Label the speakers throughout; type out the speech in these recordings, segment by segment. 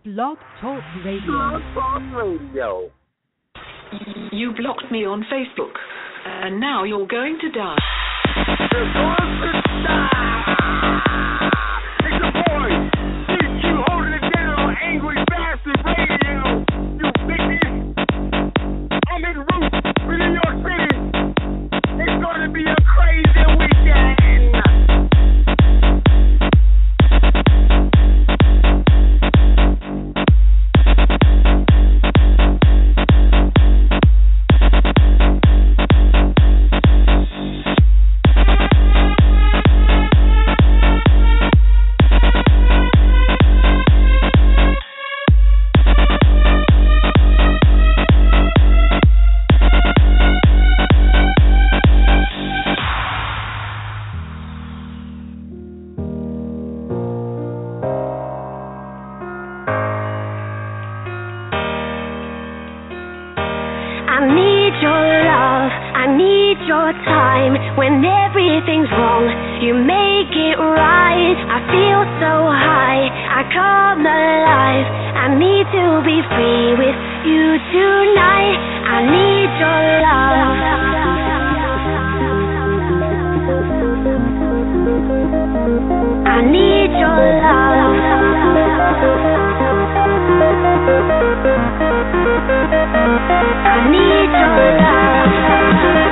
Speaker 1: Blog Talk Radio.
Speaker 2: Blog Talk Radio.
Speaker 3: You blocked me on Facebook, and now you're going to die.
Speaker 2: You're going to die. It's your boy, DQ, holding it down on Angry Bastard Radio. You bitches. I'm in Roots, New York City. It's going to be a crazy weekend.
Speaker 4: When everything's wrong, you make it right. I feel so high, I come alive. I need to be free with you tonight. I need your love. I need your love. I need your love.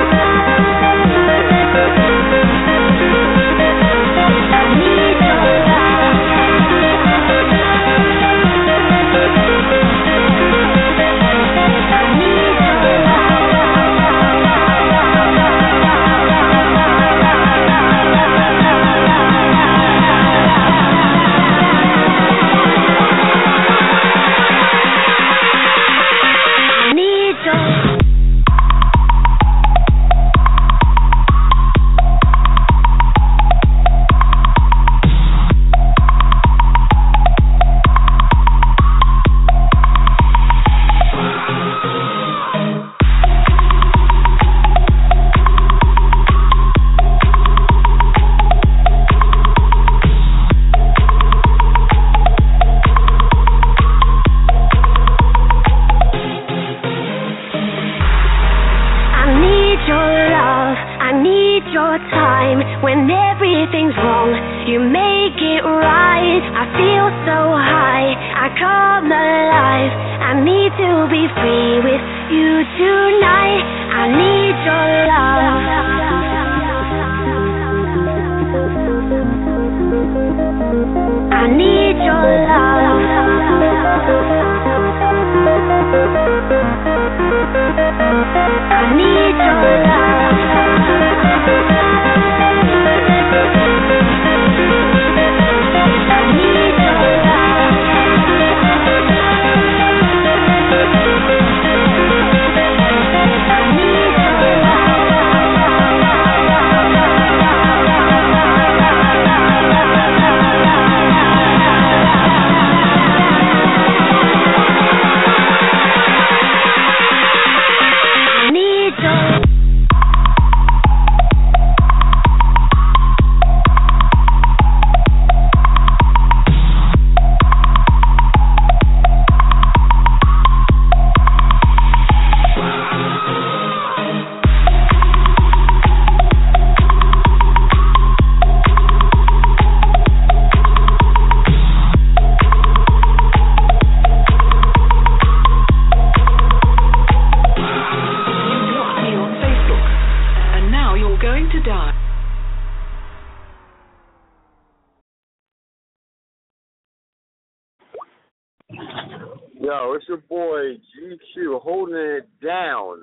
Speaker 2: Yo, it's your boy GQ holding it down.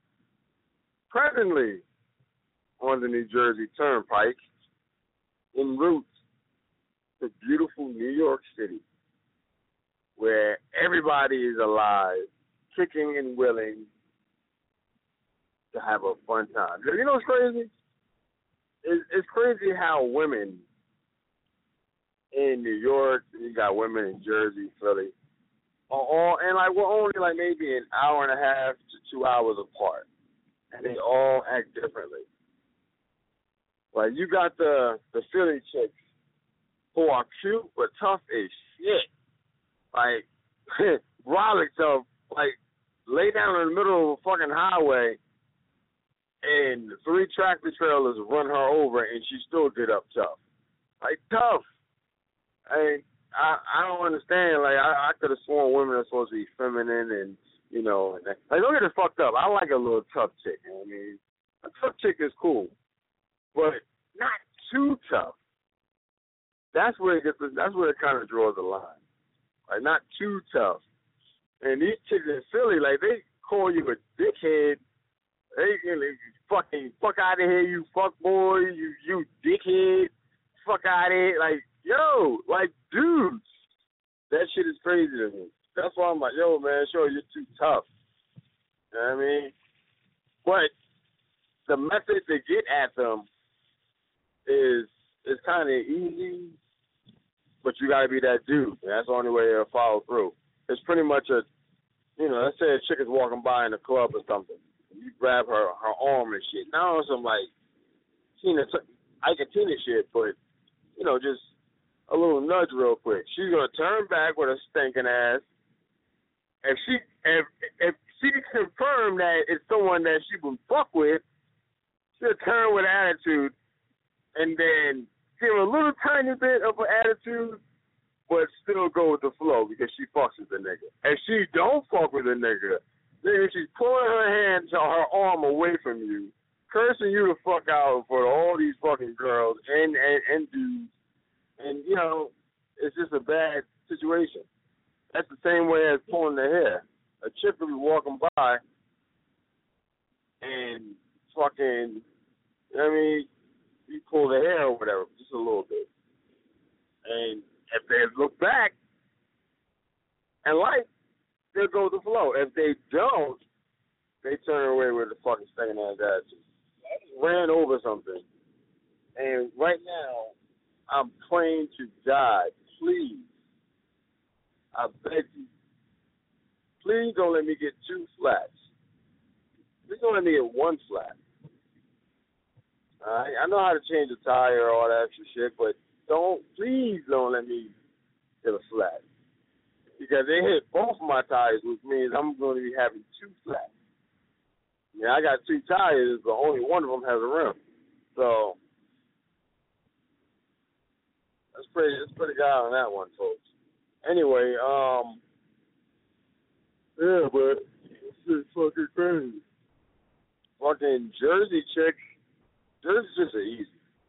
Speaker 2: Presently on the New Jersey Turnpike en route to beautiful New York City, where everybody is alive, kicking and willing to have a fun time. You know what's crazy? It's crazy how women in New York, you got women in Jersey, Philly, and we're only maybe an hour and a half to 2 hours apart, and they all act differently. Like you got the Philly chicks who are cute but tough as shit. like, Rollick tough, like, lay down in the middle of a fucking highway and 3 tractor trailers run her over and she still get up tough. Like, tough. I don't understand. Like, I could have sworn women are supposed to be feminine and, you know, like, don't get it fucked up. I like a little tough chick, you know what I mean? A tough chick is cool, but not too tough. That's where it kind of draws the line. Like, not too tough. And these chicks in Philly, like, they call you a dickhead. They fucking fuck out of here, you fuck boy, you dickhead. Fuck out of here. Like, yo, like, dudes. That shit is crazy to me. That's why I'm like, yo, man, sure, you're too tough. You know what I mean? But the method to get at them is kind of easy, but you got to be that dude. That's the only way they'll follow through. It's pretty much let's say a chick is walking by in a club or something. You grab her arm and shit. Now on some, like, Ike Tina shit, but, you know, just a little nudge real quick. She's going to turn back with a stinking ass. If she can confirm that it's someone that she would fuck with, she'll turn with attitude and then give a little tiny bit of an attitude, but still go with the flow because she fucks with the nigga. If she don't fuck with the nigga, then she's pulling her hand or her arm away from you, cursing you the fuck out for all these fucking girls and dudes, and, you know, it's just a bad situation. That's the same way as pulling the hair. A chick will be walking by and fucking, you know what I mean, you pull the hair or whatever, just a little bit. And if they look back and like, they'll go with the flow. If they don't, they turn away with a fucking stinking ass attitude. I just ran over something. And right now, I'm praying to God, please, I beg you, please don't let me get 2 flats. Please don't let me get 1 flat. I know how to change a tire or all that extra shit, but please don't let me get a flat. Because they hit both of my tires, which means I'm going to be having 2 flats. Yeah, I got 2 tires, but only one of them has a rim. So that's pretty good on that one, folks. Anyway, yeah, but this is fucking crazy. Fucking Jersey chicks are easy.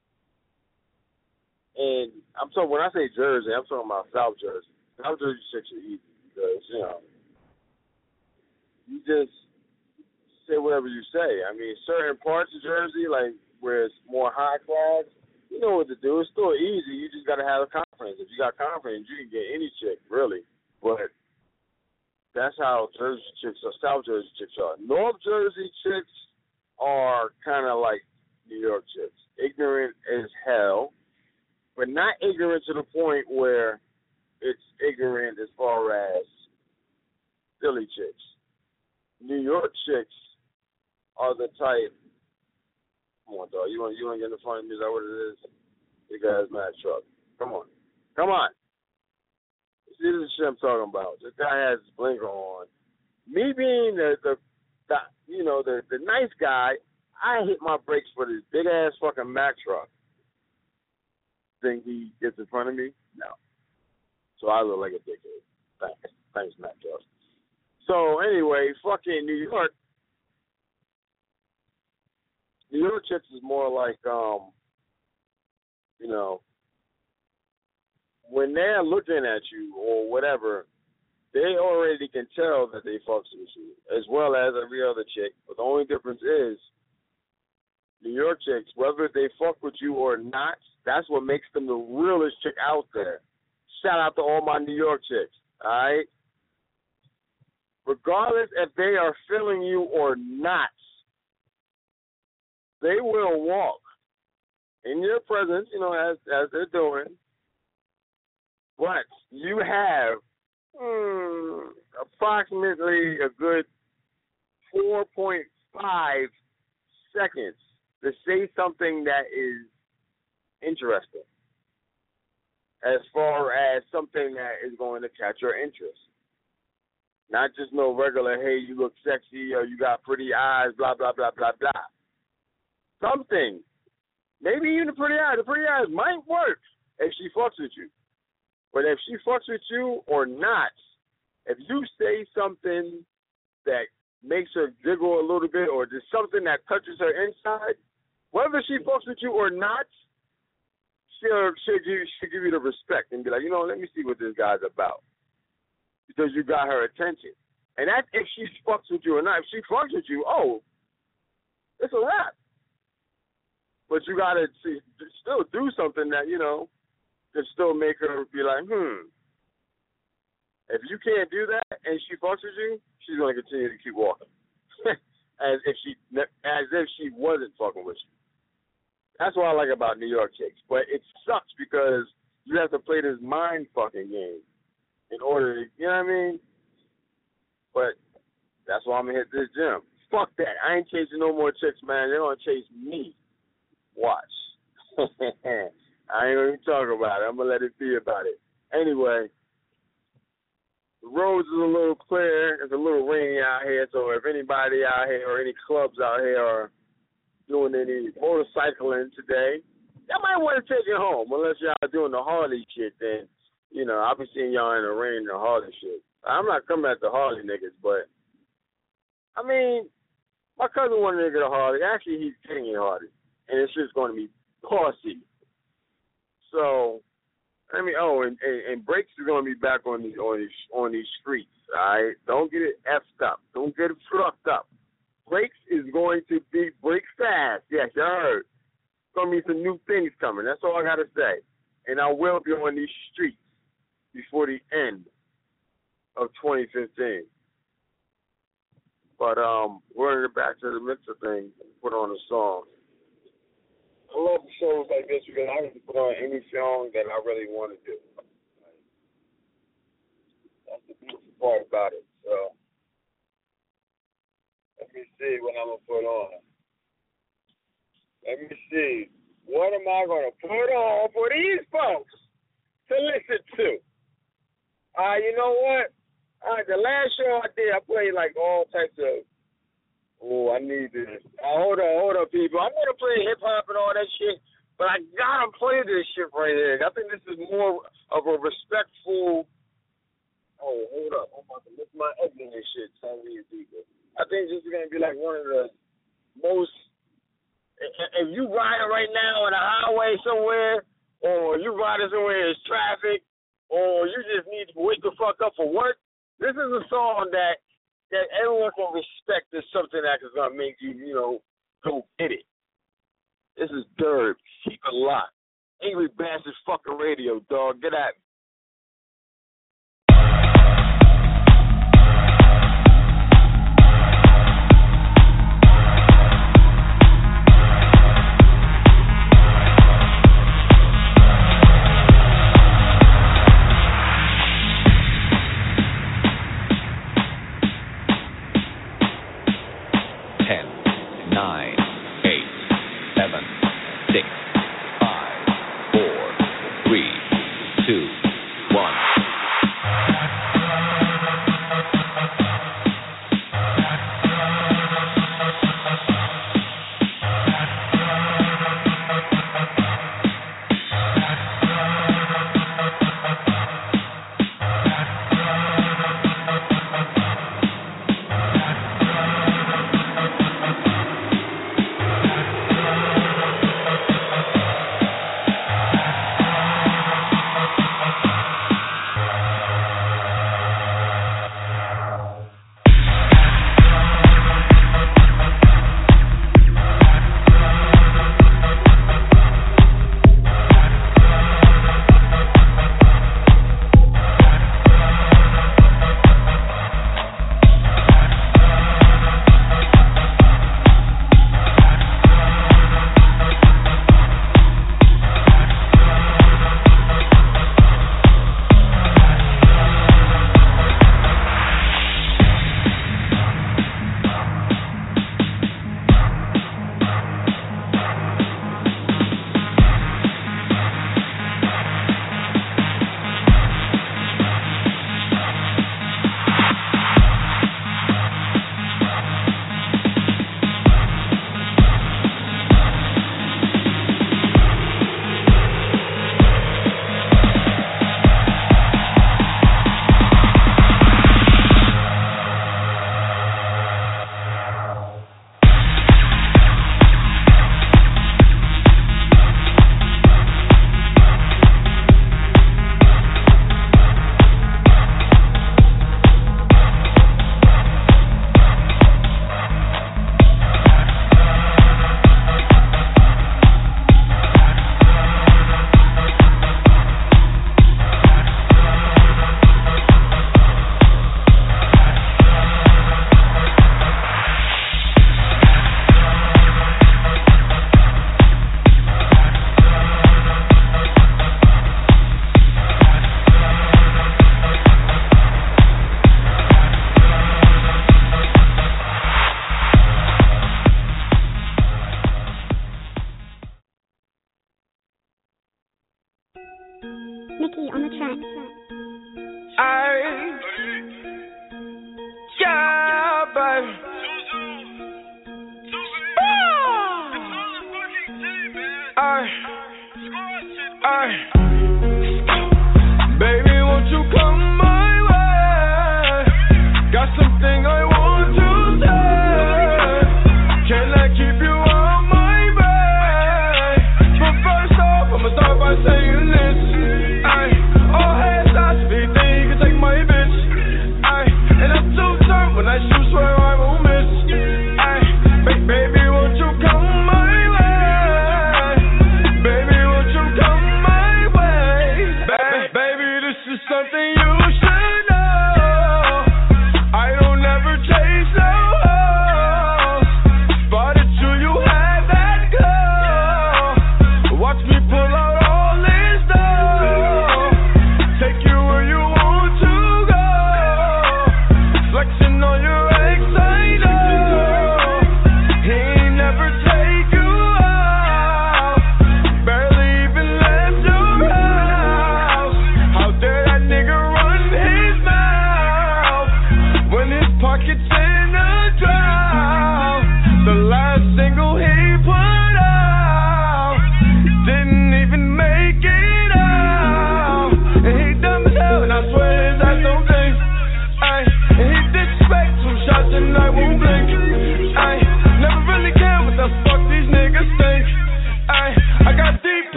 Speaker 2: And I'm talking, when I say Jersey, I'm talking about South Jersey. South Jersey chicks are easy because, you know, you just say whatever you say. I mean, certain parts of Jersey, like where it's more high class, you know what to do. It's still easy. You just got to have a confidence. If you got confidence, you can get any chick, really. But that's how Jersey chicks are. South Jersey chicks are. North Jersey chicks are kind of like New York chicks. Ignorant as hell, but not ignorant to the point where it's ignorant as far as Philly chicks. New York chicks are the type. Come on, dog. You want to get in the front of me? Is that what it is? Big ass Mack truck. Come on. See, this is shit I'm talking about. This guy has his blinker on. Me being the nice guy, I hit my brakes for this big ass fucking Mack truck. Think he gets in front of me? No. So I look like a dickhead. Thanks, Mack truck. So anyway, fucking New York chicks is more like, when they're looking at you or whatever, they already can tell that they fucks with you, as well as every other chick. But the only difference is, New York chicks, whether they fuck with you or not, that's what makes them the realest chick out there. Shout out to all my New York chicks, all right? Regardless if they are feeling you or not, they will walk in your presence, as they're doing. But you have approximately a good 4.5 seconds to say something that is interesting. as far as something that is going to catch your interest. Not just no regular, hey, you look sexy or you got pretty eyes, blah, blah, blah, blah, blah. Something. Maybe even the pretty eyes might work if she fucks with you. But if she fucks with you or not, if you say something that makes her giggle a little bit or just something that touches her inside, whether she fucks with you or not, she'll give you the respect and be like, let me see what this guy's about. Because you got her attention. And that's if she fucks with you or not. If she fucks with you, it's a wrap. But you got to still do something that, can still make her be like, If you can't do that and she fucks with you, she's going to continue to keep walking. as if she wasn't fucking with you. That's what I like about New York chicks. But it sucks because you have to play this mind fucking game in order to, you know what I mean? But that's why I'm going to hit this gym. Fuck that. I ain't chasing no more chicks, man. They're going to chase me. Watch. I ain't going to talk about it. I'm going to let it be about it. Anyway, the roads is a little clear. It's a little rainy out here, so if anybody out here or any clubs out here are doing any motorcycling today, y'all might want to take it home. Unless y'all doing the Harley shit, then, I'll be seeing y'all in the rain and the Harley shit. I'm not coming at the Harley niggas, but, my cousin wanted to get a Harley. Actually, he's getting a Harley, and it's just going to be posse. So, and brakes is going to be back on these streets, all right? Don't get it effed up. Don't get it fucked up. Brakes is going to be brake fast. Yes, you heard. It's going to be some new things coming. That's all I got to say. And I will be on these streets before the end of 2015. But we're going to get back to the mixer thing and put on a song. I love shows like this because I can put on any song that I really want to do. That's the beautiful part about it. So let me see what I'm going to put on. Let me see. What am I going to put on for these folks to listen to? You know what? The last show I did, I played like all types of, I need this. Hold on, people. I'm going to play hip-hop and all that shit, but I got to play this shit right here. I think this is more of a respectful, hold up. I'm about to lift my egg in this shit. Tell me people. I think this is going to be like one of the most, if you riding right now on a highway somewhere, or you riding somewhere there's traffic, or you just need to wake the fuck up for work, this is a song that everyone can respect as something that is going to make you, go get it. This is Derb. Keep it locked. Angry Bastards fucking radio, dog. Get at me.
Speaker 1: Two.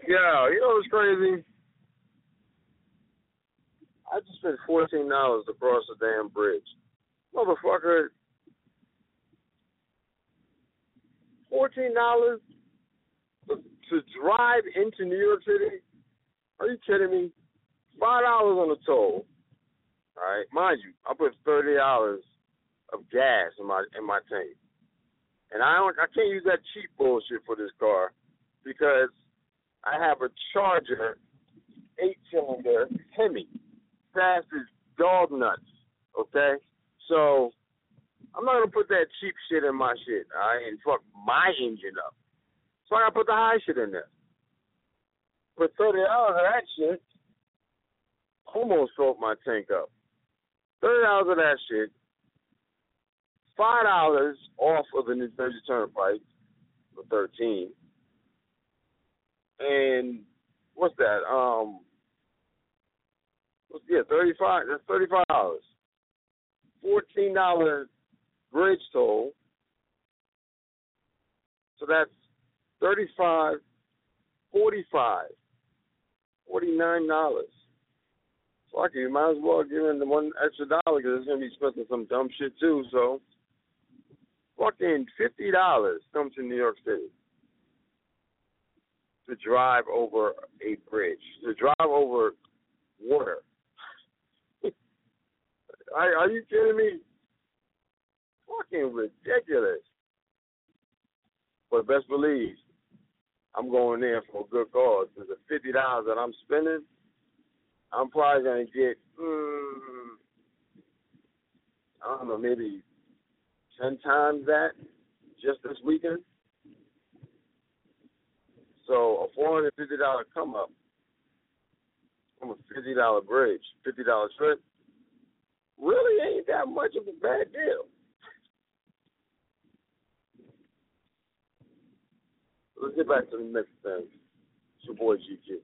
Speaker 2: Yeah, you know what's crazy? I just spent $14 to cross the damn bridge. Motherfucker, $14 to drive into New York City? Are you kidding me? $5 on the toll. All right, mind you, I put $30 of gas in my tank, and I can't use that cheap bullshit for this car because I have a Charger 8-cylinder Hemi, fast as dog nuts. Okay, so I'm not gonna put that cheap shit in my shit, all right, and fuck my engine up. So I gotta put the high shit in there. Put $30 of that shit, almost filled my tank up. $30 of that shit, $5 off of the New Jersey Turnpike for $13, and what's that? 35. That's $35. $14 bridge toll. So that's $35, $45, $49. Fuck you, might as well give him the one extra dollar because it's gonna be spending some dumb shit too. So, fucking $50 comes to New York City to drive over a bridge, to drive over water. Are you kidding me? Fucking ridiculous. But best believe, I'm going there for a good cause. Because the $50 that I'm spending, I'm probably going to get, I don't know, maybe 10 times that just this weekend. So a $450 come up from a $50 bridge, $50 trip, really ain't that much of a bad deal. Let's get back to the next thing. It's your boy GQ.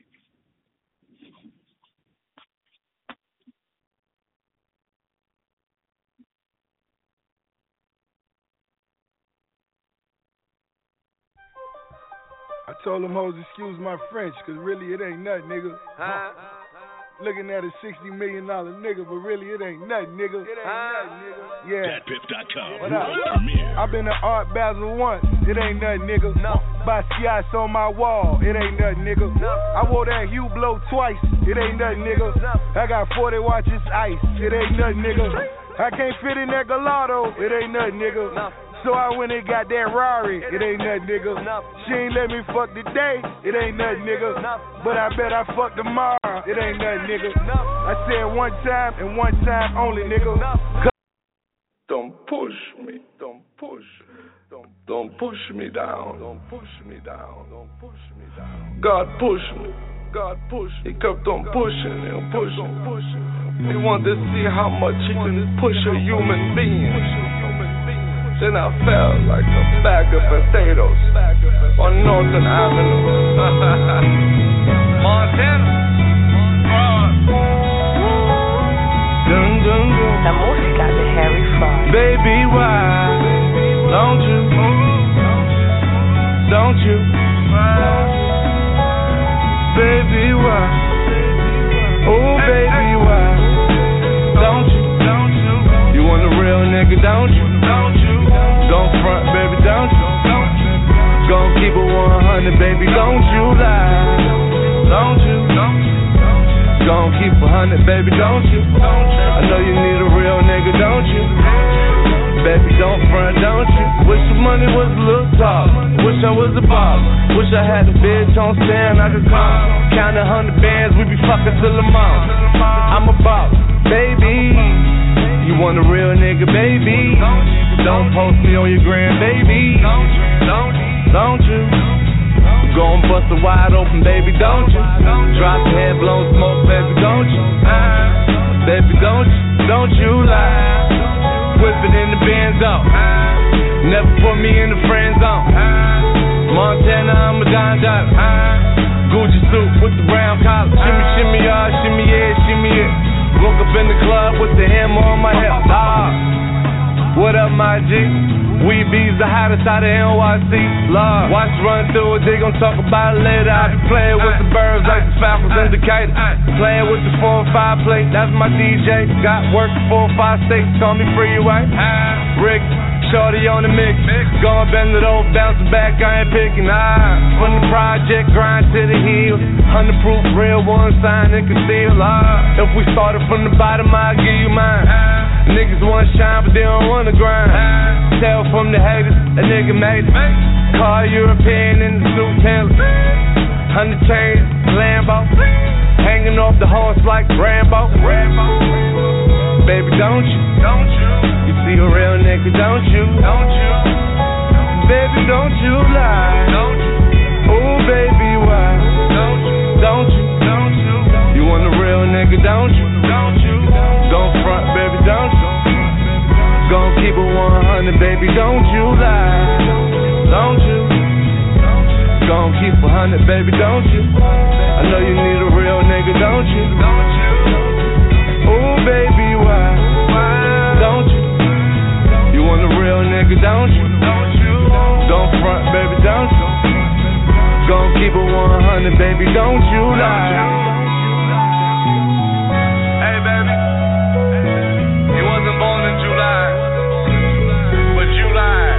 Speaker 1: I told them hoes, excuse my French, cause really it ain't nothing, nigga. Looking at a $60 million nigga, but really it ain't nothing, nigga. It ain't nothing, nigga. Yeah.
Speaker 5: DatPiff.com.
Speaker 1: I've been to Art Basel once. It ain't nothing, nigga. No. Basquiat's on my wall. It ain't nothing, nigga. No. I wore that Hublot twice. It ain't nothing, nigga. No. I got 40 watches ice. It ain't nothing, nigga. I can't fit in that Gallardo. It ain't nothing, nigga. No. So I went and got that Rari. It ain't nothing, nigga. She ain't let me fuck today. It ain't nothing, nigga. But I bet I fuck tomorrow. It ain't nothing, nigga. I said one time and one time only, nigga.
Speaker 6: Don't push me. Don't push me. Don't push me down. Don't push me down. Don't push me down. God pushed me. God pushed me. He kept on pushing and pushing. He wanted to see how much he can push a human being. Then I felt like a bag of potatoes on Northern Avenue. Montana. Dun, dun, dun.
Speaker 7: La música de Harry Fraud.
Speaker 6: Baby, why don't you? Baby, why? Oh, baby, why don't you? You want a real nigga, don't you? Don't front, baby, don't you? Gon' keep it 100, baby, don't you lie? Don't you? Gon' keep 100, baby, don't you? I know you need a real nigga, don't you? Baby, don't front, don't you? Wish the money was a little tall. Wish I was a boss. Wish I had a bitch on stand I could call. Count 100 bands, we be fucking till the morning. I'm a boss, baby. You want a real nigga, baby? Don't post me on your gram, baby. Don't you? Gon' bust it wide open, baby, don't you? Drop the head, blow smoke, baby, don't you? Baby, don't you lie. Whip it in the Benz out. Never put me in the friend zone. Montana, I'm a Don Dada. Gucci suit with the brown collar. Shimmy, shimmy, y'all, shimmy, yeah, shimmy, yeah. Woke up in the club with the hammer on my hip. What up, my G? We bees the hottest out of NYC. Love. Watch run through it, they gon' talk about it later. I be playing with the birds like the Falcons indicator. Playing with the 4 and 5 plate, that's my DJ. Got work 4 or 5 states, call me freeway. Rick, shorty on the mix. Going bend it over, bouncing back, I ain't picking. From the project, grind to the heel. 100 proof, real one, sign and conceal. If we started from the bottom, I'll give you mine. Niggas wanna shine, but they don't wanna grind. Tell from the haters, a nigga made it. Car European in the suit Taylor. 100 chains, Lambo. Hanging off the horse like Rambo. Baby, don't you? You see a real nigga, don't you? Baby, don't you lie. Oh, baby, why? Don't you? You want a real nigga, don't you? Don't front, baby, don't you? Gon' keep it 100, baby, don't you lie. Don't you? Gon' keep 100, baby, don't you? I know you need a real nigga, don't you? Oh, baby, why? Don't you? You want a real nigga, don't you? Don't front, baby, don't you? Gon' keep it 100, baby, don't you lie. Hey, baby, you wasn't born in July, but you lied.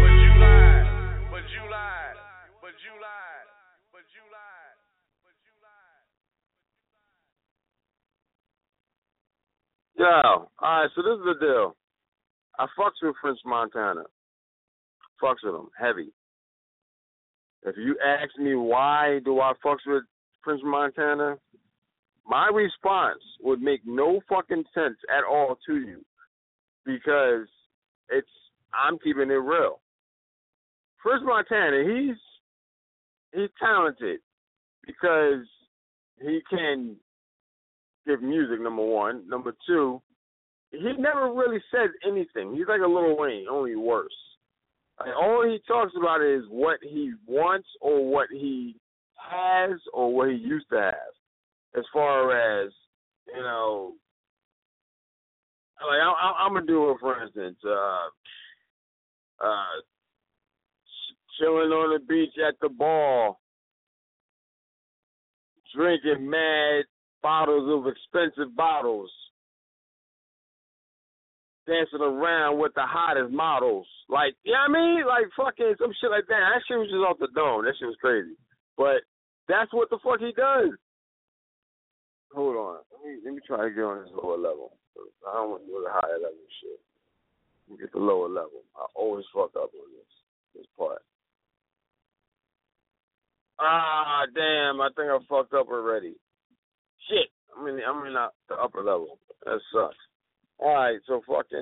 Speaker 2: Yo, alright, so this is the deal. I fucks with French Montana. Fucks with him, heavy. If you ask me why do I fucks with French Montana, my response would make no fucking sense at all to you. Because I'm keeping it real. French Montana, he's talented because he can give music, number one. Number two, he never really says anything. He's like a Lil Wayne, only worse. Like, all he talks about is what he wants or what he has or what he used to have. As far as, you know, like I'm going to do it, for instance, chilling on the beach at the bar, drinking mad bottles of expensive bottles, dancing around with the hottest models. Like, you know what I mean? Like, fucking some shit like that. That shit was just off the dome. That shit was crazy. But that's what the fuck he does. Hold on. Let me try to get on this lower level. I don't want to do the higher level shit. Let me get the lower level. I always fuck up on this part. Ah, damn. I think I fucked up already. Shit. I'm in the upper level. That sucks. All right, so fucking,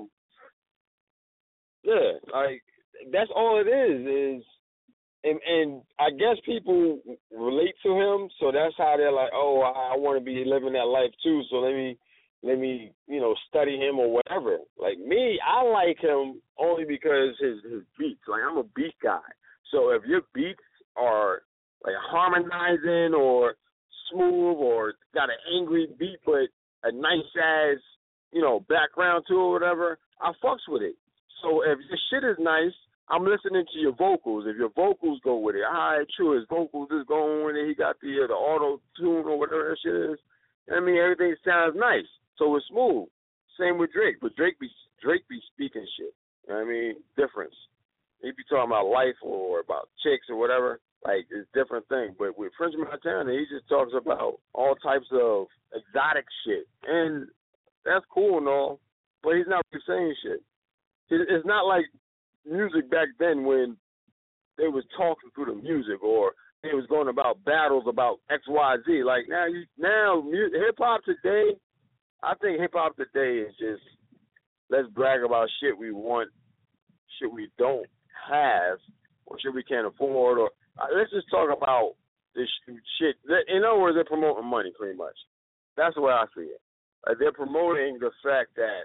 Speaker 2: yeah, like, that's all it is, and I guess people relate to him, so that's how they're like, oh, I want to be living that life too, so let me, you know, study him or whatever. Like me, I like him only because his beats, like, I'm a beat guy, so if your beats are, like, harmonizing or smooth or got an angry beat but a nice-ass, you know, background to it or whatever, I fucks with it. So if your shit is nice, I'm listening to your vocals. If your vocals go with it, all right, true, his vocals is going with it. He got the auto-tune or whatever that shit is. I mean, everything sounds nice. So it's smooth. Same with Drake. But Drake be speaking shit. You know what I mean? Difference. He be talking about life or about chicks or whatever. Like, it's a different thing. But with French Montana, he just talks about all types of exotic shit. And that's cool and all, but he's not really saying shit. It's not like music back then when they was talking through the music or they was going about battles about X, Y, Z. Like, now hip-hop today, I think hip-hop today is just, let's brag about shit we want, shit we don't have, or shit we can't afford, or let's just talk about this shit. In other words, they're promoting money, pretty much. That's the way I see it. Like, they're promoting the fact that,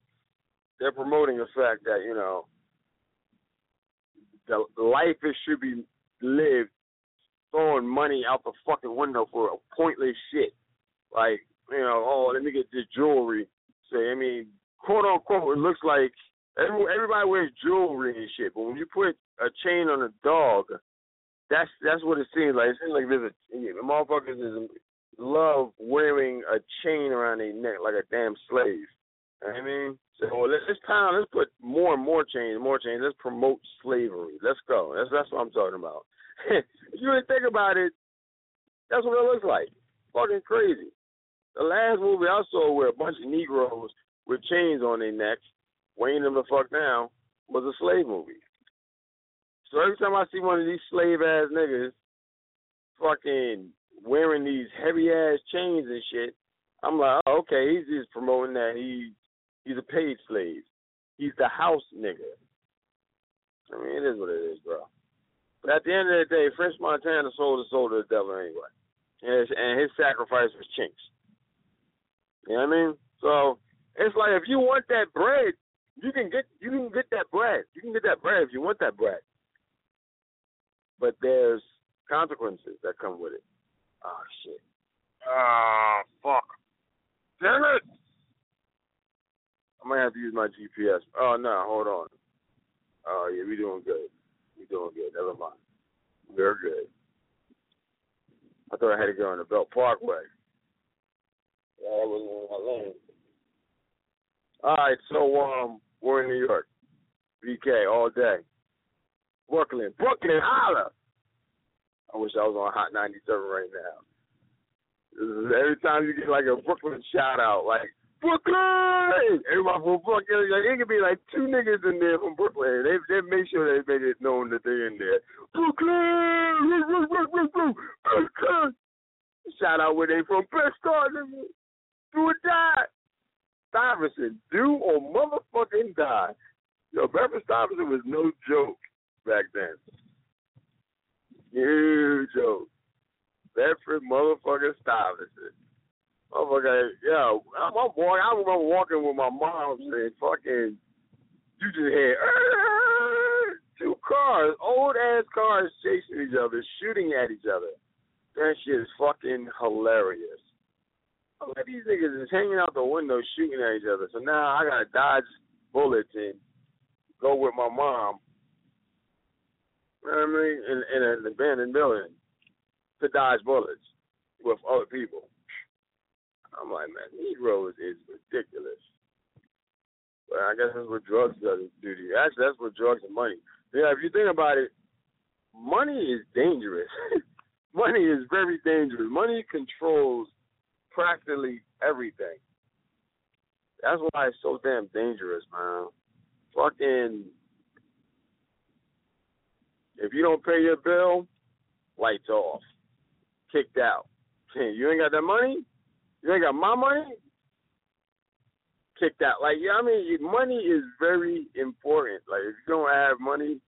Speaker 2: you know, the life should be lived throwing money out the fucking window for pointless shit. Like, you know, oh, let me get this jewelry. Say, I mean, quote unquote, it looks like Everybody wears jewelry and shit, but when you put a chain on a dog, that's what it seems like. It seems like there's motherfuckers love wearing a chain around their neck like a damn slave. You know what I mean? So let's put more and more chains. Let's promote slavery. Let's go. That's what I'm talking about. If you really think about it, that's what it looks like. Fucking crazy. The last movie I saw where a bunch of Negroes with chains on their necks, weighing them the fuck down, was a slave movie. So every time I see one of these slave-ass niggas fucking wearing these heavy-ass chains and shit, I'm like, oh, okay, he's just promoting that he's a paid slave. He's the house nigga. I mean, it is what it is, bro. But at the end of the day, French Montana sold his soul to the devil anyway. And his sacrifice was chinks. You know what I mean? So it's like if you want that bread, you can get that bread. You can get that bread if you want that bread. But there's consequences that come with it. Oh shit. Oh fuck. Damn it. I might have to use my GPS. Oh no, hold on. Oh yeah, we doing good. Never mind. We're good. I thought I had to go on the Belt Parkway. Yeah, that wasn't in my lane. All right, so we're in New York. BK all day. Brooklyn, holla! I wish I was on Hot 97 right now. Every time you get like a Brooklyn shout out, like Brooklyn, everybody from Brooklyn, like, it could be like two niggas in there from Brooklyn. They make sure they make it known that they're in there. Brooklyn, Brooklyn. Shout out where they from. Best stars, do or die. Stuyvesant, do or motherfucking die. Yo, Bedford Stuyvesant was no joke back then. Huge joke. Bedford motherfucking Stuyvesant. Motherfucker, yo, I remember walking with my mom saying, fucking, you just hear, two cars, old ass cars chasing each other, shooting at each other. That shit is fucking hilarious. I'm like, these niggas is hanging out the window shooting at each other. So now I gotta dodge bullets and go with my mom, you know what I mean, in an abandoned building to dodge bullets with other people. I'm like, man, Negroes is ridiculous. But I guess that's what drugs do to you. Actually, that's what drugs and money. Yeah, if you think about it, money is dangerous. Money is very dangerous. Money controls practically everything. That's why it's so damn dangerous, man. Fucking, if you don't pay your bill, lights off. Kicked out. You ain't got that money? You ain't got my money? Kicked out. Like, yeah, I mean, money is very important. Like, if you don't have money,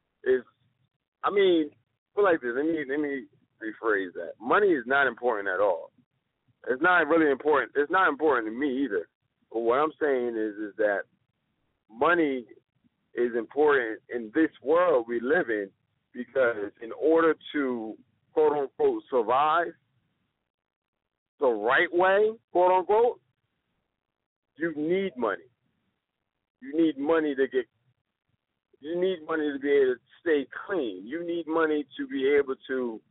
Speaker 2: put like this. Let me rephrase that. Money is not important at all. It's not really important. It's not important to me either. But what I'm saying is that money is important in this world we live in, because in order to, quote unquote, survive the right way, quote unquote, you need money. You need money to be able to stay clean. You need money to be able to,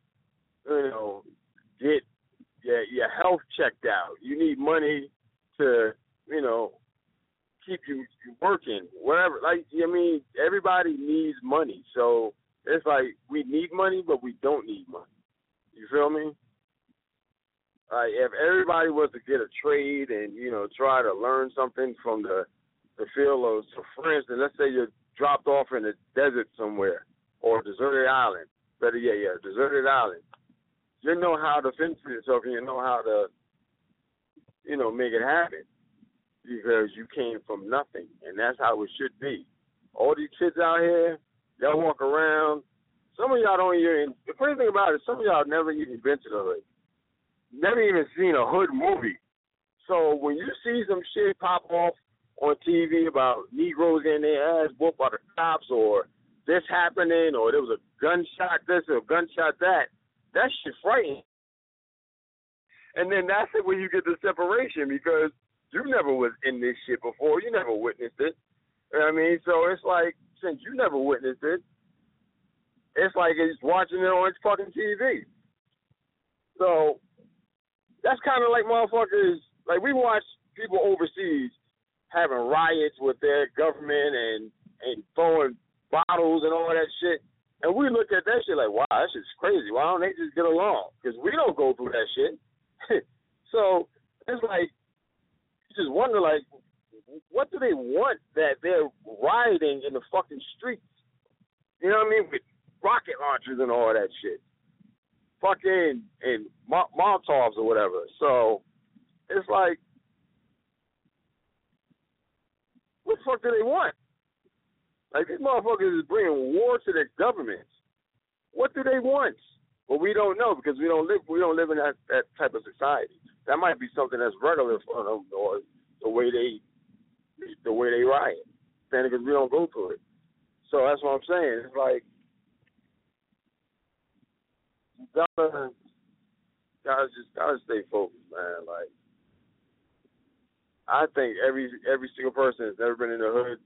Speaker 2: get your health checked out. You need money to, keep you working, whatever. Like, I mean, everybody needs money. So it's like we need money, but we don't need money. You feel me? Like, if everybody was to get a trade and, try to learn something from the field of, so for instance, let's say you're dropped off in a desert somewhere or a deserted island. Deserted island. You know how to fend for yourself and you know how to, make it happen, because you came from nothing, and that's how it should be. All these kids out here, y'all walk around. Some of y'all don't even, the crazy thing about it, some of y'all never even been to the hood. Never even seen a hood movie. So when you see some shit pop off on TV about Negroes getting their ass whooped by the cops, or this happening, or there was a gunshot this or a gunshot that shit frightening. And then that's where you get the separation, because you never was in this shit before. You never witnessed it. You know what I mean? So it's like, since you never witnessed it, it's like it's watching it on its fucking TV. So that's kind of like motherfuckers, like we watch people overseas having riots with their government and throwing bottles and all that shit. And we look at that shit like, wow, that shit's crazy. Why don't they just get along? Because we don't go through that shit. So it's like, you just wonder, like, what do they want that they're rioting in the fucking streets? You know what I mean? With rocket launchers and all that shit. Fucking, and Molotovs or whatever. So it's like, what the fuck do they want? Like, these motherfuckers is bringing war to their governments. What do they want? Well, we don't know because we don't live in that type of society. That might be something that's regular for them, or the way they riot. Because we don't go through it. So that's what I'm saying. It's like, you gotta stay focused, man. Like, I think every single person that's ever been in the hood.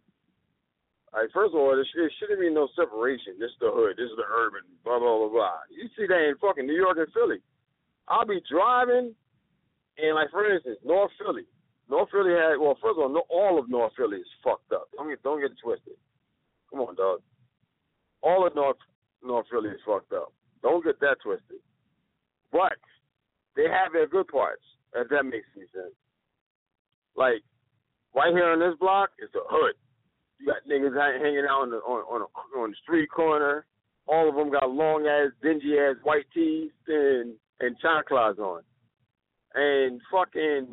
Speaker 2: Like, first of all, there shouldn't be no separation. This is the hood. This is the urban. Blah blah blah blah. You see that in fucking New York and Philly. I'll be driving, and like for instance, North Philly. North Philly had, well, first of all of North Philly is fucked up. Don't get it twisted. Come on, dog. All of North Philly is fucked up. Don't get that twisted. But they have their good parts, if that makes any sense. Like, right here on this block is the hood. You got niggas hanging out on the street corner. All of them got long ass, dingy ass white tees and chanclas on. And fucking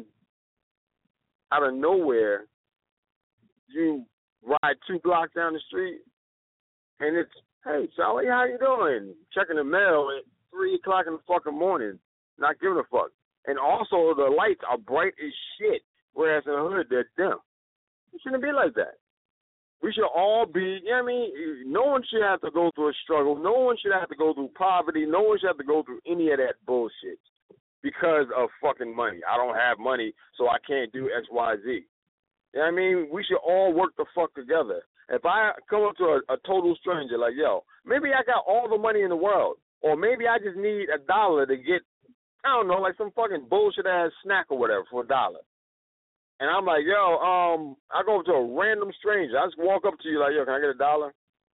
Speaker 2: out of nowhere, you ride 2 blocks down the street, and it's, hey, Charlie, how you doing? Checking the mail at 3 o'clock in the fucking morning, not giving a fuck. And also, the lights are bright as shit, whereas in the hood, they're dim. It shouldn't be like that. We should all be, you know what I mean? No one should have to go through a struggle. No one should have to go through poverty. No one should have to go through any of that bullshit because of fucking money. I don't have money, so I can't do X, Y, Z. You know what I mean? We should all work the fuck together. If I come up to a total stranger, like, yo, maybe I got all the money in the world, or maybe I just need $1 to get, I don't know, like some fucking bullshit-ass snack or whatever for $1. And I'm like, yo, I go up to a random stranger. I just walk up to you like, yo, can I get $1?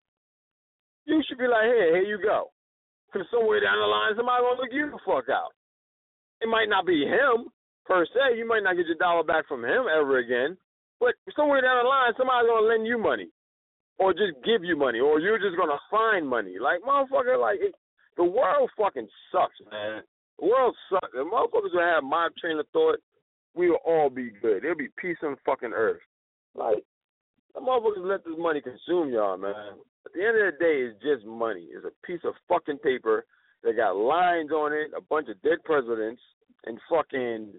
Speaker 2: You should be like, here you go. Because somewhere down the line, somebody going to look you the fuck out. It might not be him, per se. You might not get your $1 back from him ever again. But somewhere down the line, somebody's going to lend you money. Or just give you money. Or you're just going to find money. Like, motherfucker, like, the world fucking sucks, man. The world sucks. If motherfuckers will have my train of thought, we will all be good. There'll be peace on fucking earth. Like, the motherfuckers let this money consume y'all, man. At the end of the day, it's just money. It's a piece of fucking paper that got lines on it, a bunch of dead presidents, and fucking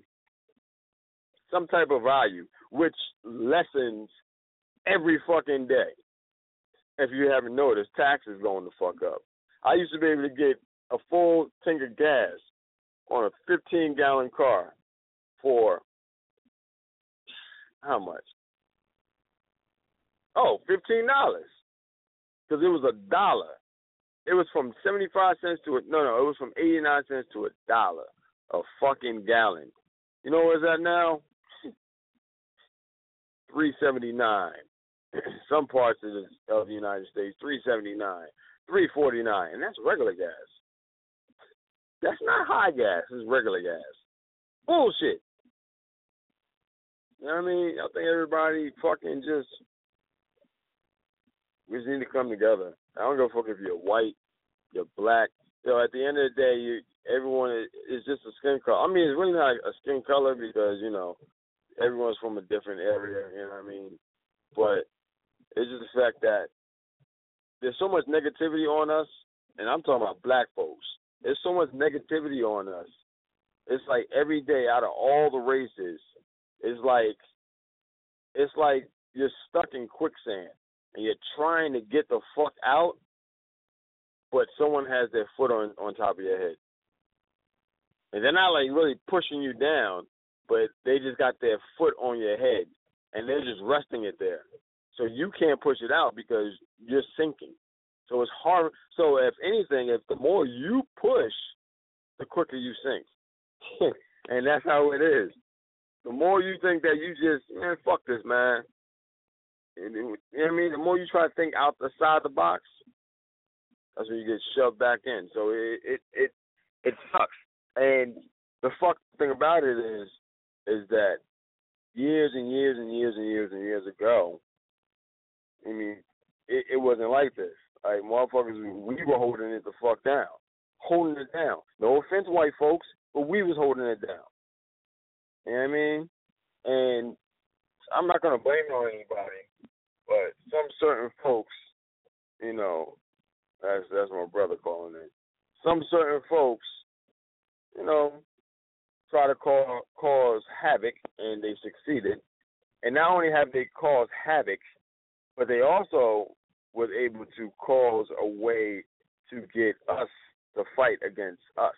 Speaker 2: some type of value, which lessens every fucking day. If you haven't noticed, taxes going the fuck up. I used to be able to get a full tank of gas on a 15-gallon car for how much? Oh, $15. Because it was $1. It was from 75 cents to it was from 89 cents to $1 a fucking gallon. You know where it's at now? $3.79. Some parts of the United States, $3.79, $3.49, and that's regular gas. That's not high gas, it's regular gas. Bullshit. You know what I mean? I think everybody fucking we just need to come together. I don't give a fuck if you're white, you're black. At the end of the day, everyone is just a skin color. I mean, it's really not a skin color because, everyone's from a different area, you know what I mean? But it's just the fact that there's so much negativity on us, and I'm talking about black folks. There's so much negativity on us. It's like every day out of all the races, it's like you're stuck in quicksand and you're trying to get the fuck out, but someone has their foot on top of your head. And they're not like really pushing you down, but they just got their foot on your head and they're just resting it there. So you can't push it out because you're sinking. So it's hard. So if anything, if the more you push, the quicker you sink. And that's how it is. The more you think that you just, man, fuck this, man. And, you know what I mean? The more you try to think outside the box, that's when you get shoved back in. So it sucks. And the fucked thing about it is that years and years and years and years and years ago, I mean, it wasn't like this. Like, motherfuckers, we were holding it the fuck down. Holding it down. No offense, white folks, but we was holding it down. You know what I mean? And I'm not going to blame it on anybody, but some certain folks, you know, that's my brother calling it. Some certain folks, you know, try to cause havoc, and they succeeded. And not only have they caused havoc, but they also was able to cause a way to get us to fight against us.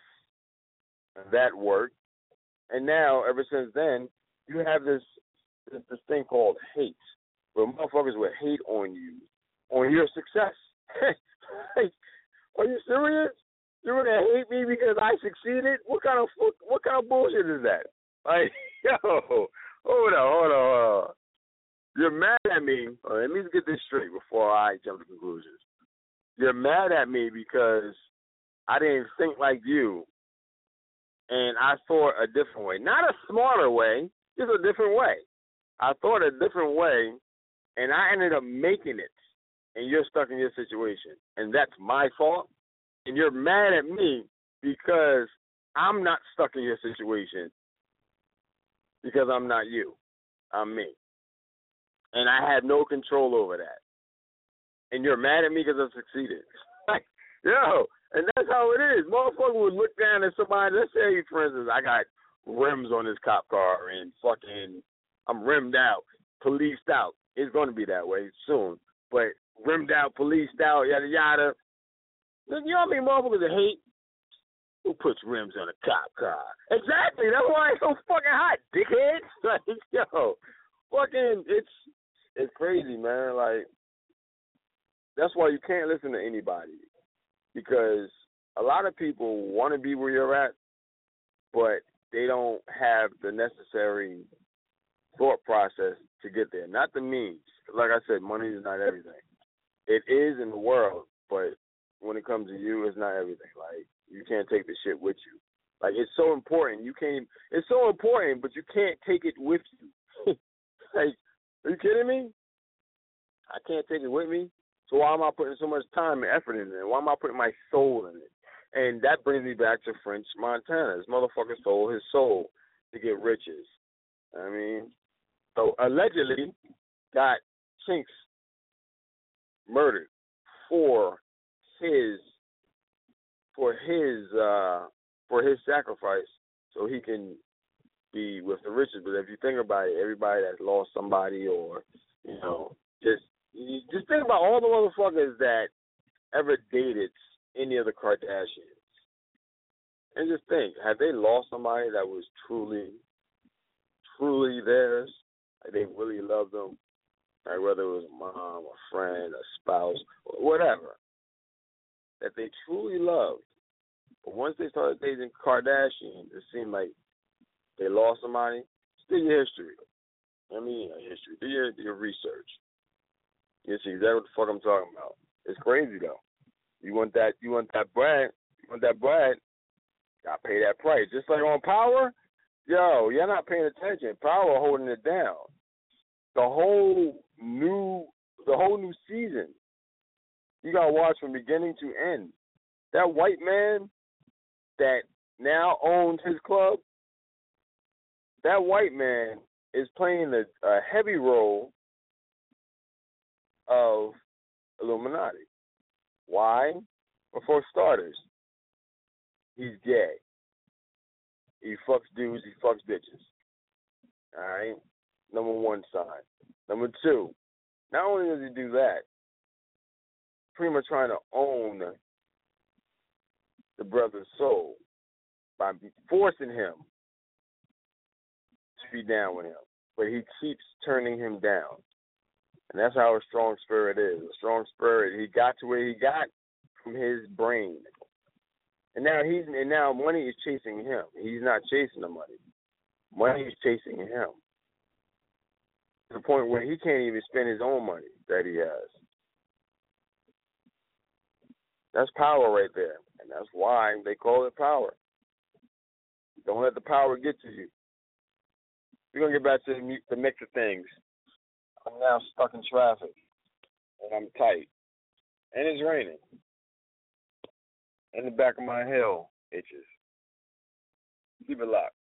Speaker 2: And that worked. And now, ever since then, you have this thing called hate, where motherfuckers would hate on you, on your success. Like, are you serious? You're gonna hate me because I succeeded? What kind of bullshit is that? Like, yo, hold on. You're mad at me. Let me get this straight before I jump to conclusions. You're mad at me because I didn't think like you, and I thought a different way. Not a smarter way, just a different way. I thought a different way, and I ended up making it, and you're stuck in your situation. And that's my fault, and you're mad at me because I'm not stuck in your situation because I'm not you. I'm me. And I had no control over that. And you're mad at me because I succeeded. Like, yo, and that's how it is. Motherfucker would look down at somebody. Let's say, for instance, I got rims on this cop car and fucking I'm rimmed out, policed out. It's going to be that way soon. But rimmed out, policed out, yada, yada. You know how many motherfuckers that hate? Who puts rims on a cop car? Exactly. That's why it's so fucking hot, dickhead. Like, yo, fucking, it's crazy, man. Like, that's why you can't listen to anybody, because a lot of people want to be where you're at, but they don't have the necessary thought process to get there. Not the means. Like I said, money is not everything. It is in the world, but when it comes to you, it's not everything. Like, you can't take the shit with you. Like, it's so important. It's so important, but you can't take it with you. Like, are you kidding me? I can't take it with me. So why am I putting so much time and effort in it? Why am I putting my soul in it? And that brings me back to French Montana. This motherfucker sold his soul to get riches. I mean, so allegedly got Chinks murdered for his sacrifice, so he can be with the riches. But if you think about it, everybody that's lost somebody, or you know, just think about all the motherfuckers that ever dated any of the Kardashians, and just think, have they lost somebody that was truly theirs? Like, they really loved them, like whether it was a mom, a friend, a spouse, or whatever, that they truly loved. But once they started dating Kardashian, it seemed like they lost somebody. Do your history. I mean, history. Do your research. You see exactly what the fuck I'm talking about. It's crazy though. You want that bread. Gotta pay that price. Just like on Power, yo, you're not paying attention. Power holding it down. The whole new season. You gotta watch from beginning to end. That white man that now owns his club, that white man is playing a heavy role of Illuminati. Why? Well, for starters, he's gay. He fucks dudes, he fucks bitches. All right? Number one sign. Number two, not only does he do that, pretty much trying to own the brother's soul by forcing him to be down with him. But he keeps turning him down. And that's how a strong spirit is. A strong spirit, he got to where he got from his brain. And now money is chasing him. He's not chasing the money. Money is chasing him. To the point where he can't even spend his own money that he has. That's power right there. And that's why they call it power. Don't let the power get to you. We're going to get back to the mix of things. I'm now stuck in traffic. And I'm tight. And it's raining. And the back of my heel itches. Keep it locked.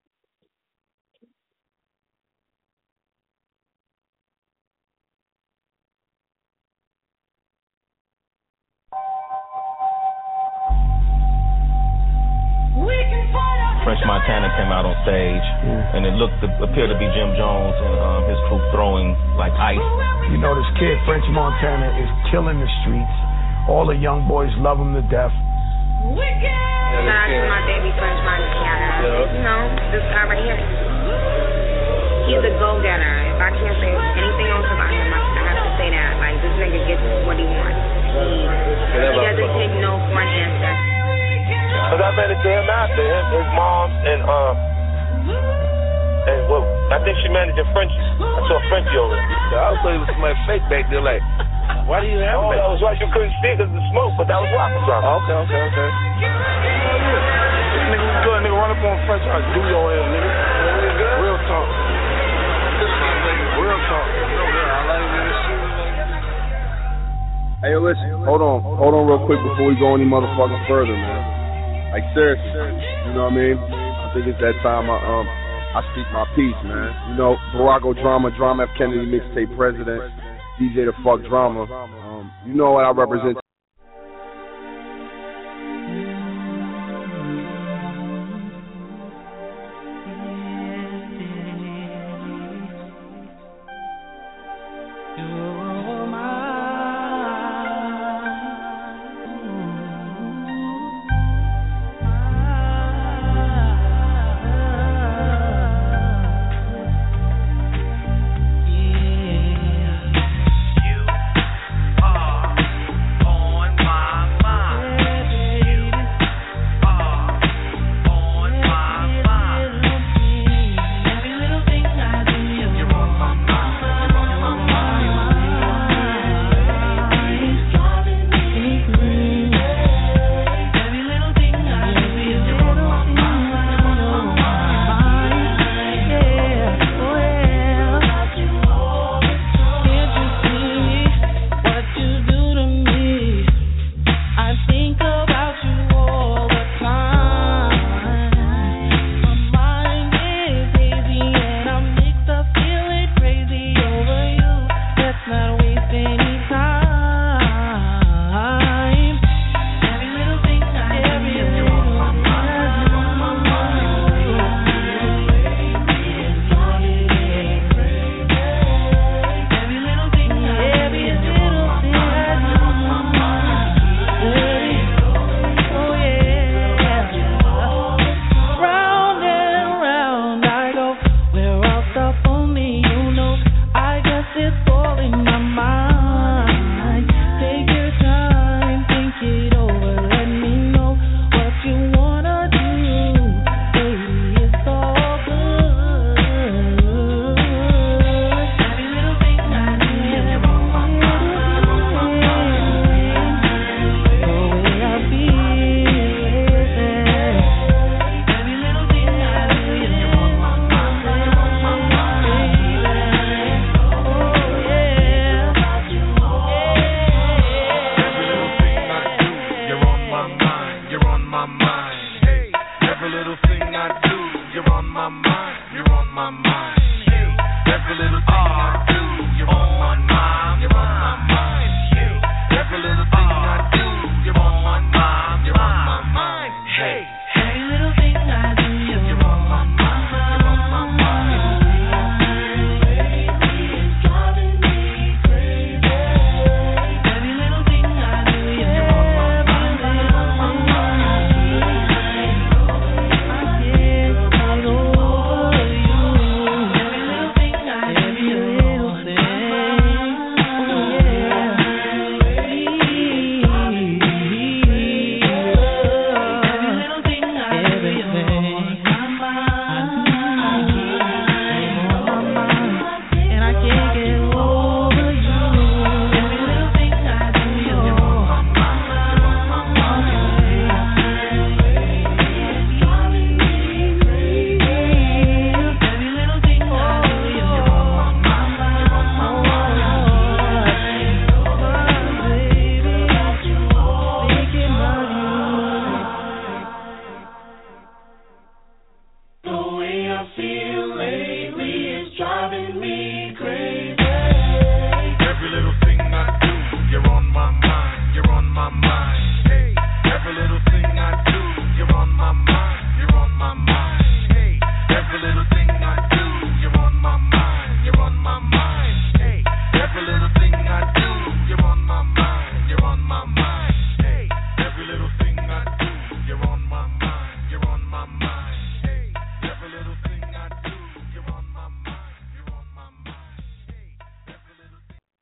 Speaker 8: French Montana came out on stage, and it appeared to be Jim Jones and his crew throwing like ice.
Speaker 9: You know, this kid, French Montana, is killing the streets. All the young boys love him to death.
Speaker 10: Shout out to my baby French Montana. You know, this guy right here. He's a go-getter. If I can't say anything else about him, I have to say that. Like, this nigga gets what he wants. He doesn't take no for an answer.
Speaker 11: Cause I ran into him after his mom and well, I think she managed a French. I saw Frenchie over there.
Speaker 6: I was playing with somebody fake back there, like, why do you have
Speaker 11: that? That was right. You couldn't see because of the smoke, but that was rocket something.
Speaker 6: Okay. This nigga was good. Nigga run up on French, I do your ass, nigga. Real talk.
Speaker 2: Hey, yo, listen. Hold on real quick before we go any motherfucking further, man. Like, seriously, you know what I mean? I think it's that time I speak my piece, man. You know, Barack Drama F. Kennedy mixtape president, DJ the Fuck Drama. You know what I represent.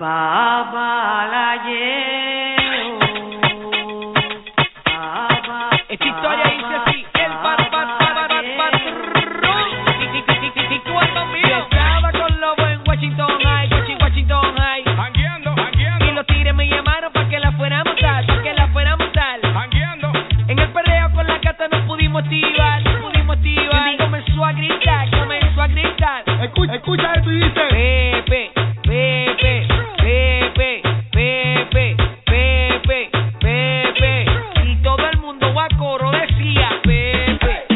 Speaker 12: Papá la llevo.
Speaker 13: Esta historia dice así, el y cuando mío estaba con Lobo en Washington High, jangueando, y los tigres me llamaron para que la fuéramos tal, jangueando, en el perreo con la gata nos pudimos activar, y comenzó a gritar,
Speaker 6: Escucha esto y dice
Speaker 13: Pepe, y todo el mundo a coro decía Pepe.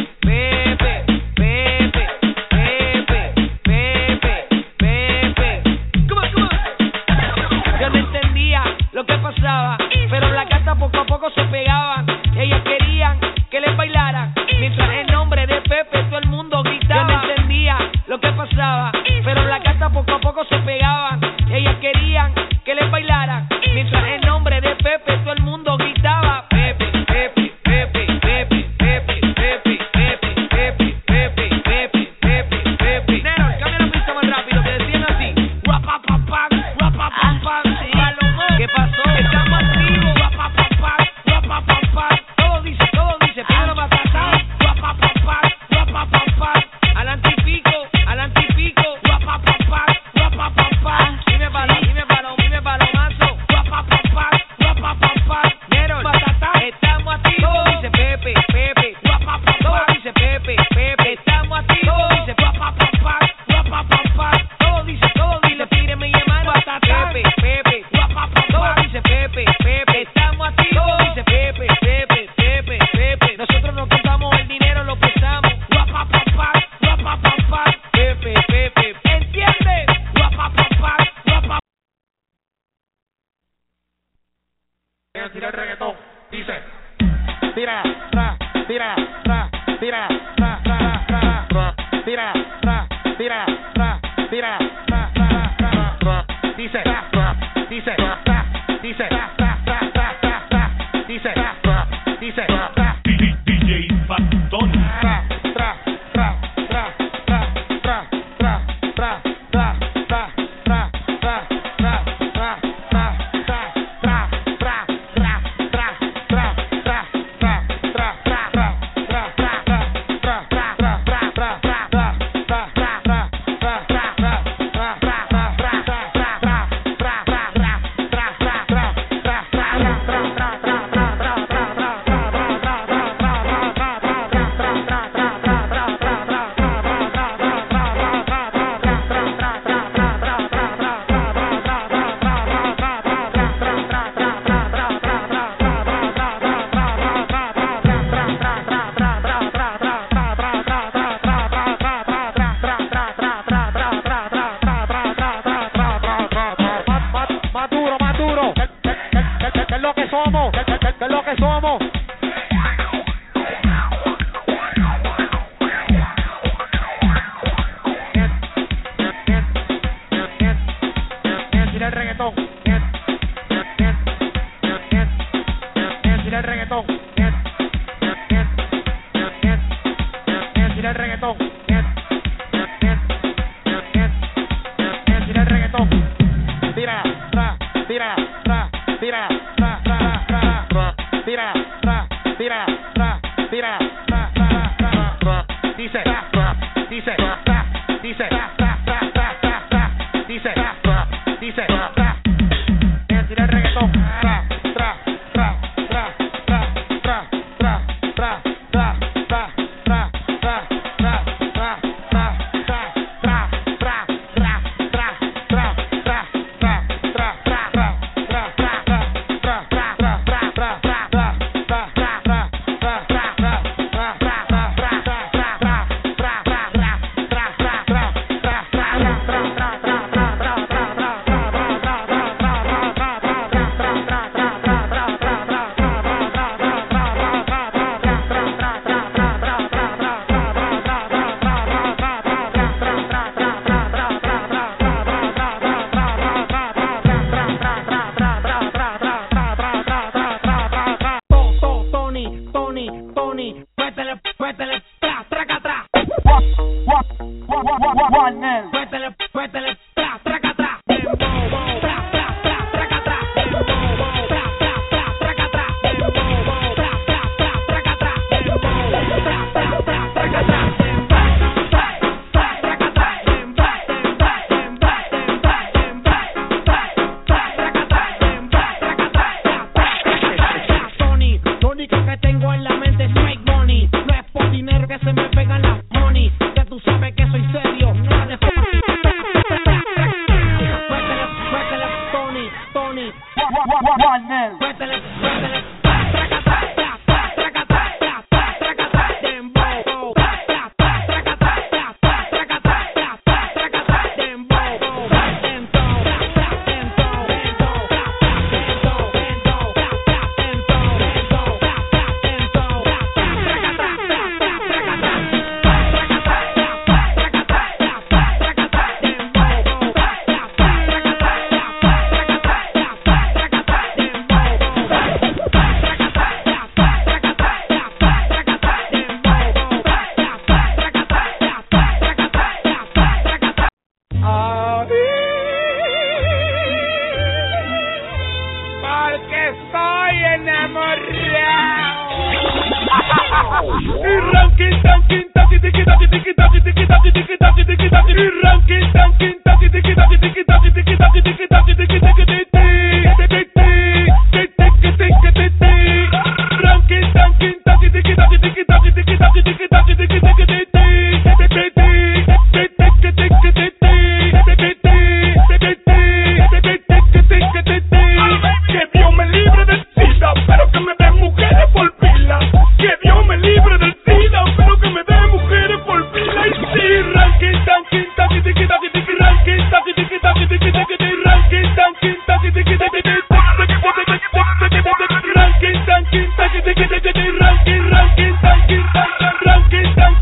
Speaker 13: Come on. Yo no entendía lo que pasaba, pero las gatas poco a poco se pegaban. Ellas querían que les bailaran, mientras en nombre de Pepe todo el mundo gritaba. Yo no entendía lo que pasaba, pero las gatas poco a poco se pegaban. Ellas querían que les bailaran, mientras en nombre de Pepe todo el mundo gritaba Pepe. Nero, cambia la pista más rápido, que decían así. ¿Qué pasó? Estamos activos. Todo dice, primero batata. Adelante y pico. Dime palomazo. Nero, batata. Estamos activos. Todo dice Pepe. Todo dice Pepe. Estamos activos. Dice todo dice tigre me llamaron batata. Pepe. Todo dice Pepe. Estamos activos. Dice Pepe. Nosotros no contamos el dinero, lo pesamos. Pepe. ¿Entiendes?
Speaker 6: Tira el reggaetón, dice
Speaker 13: Tira.
Speaker 6: Dice
Speaker 5: DJ Fatoni.
Speaker 6: Suéltale, tra, traca, tra, tra, Ranking,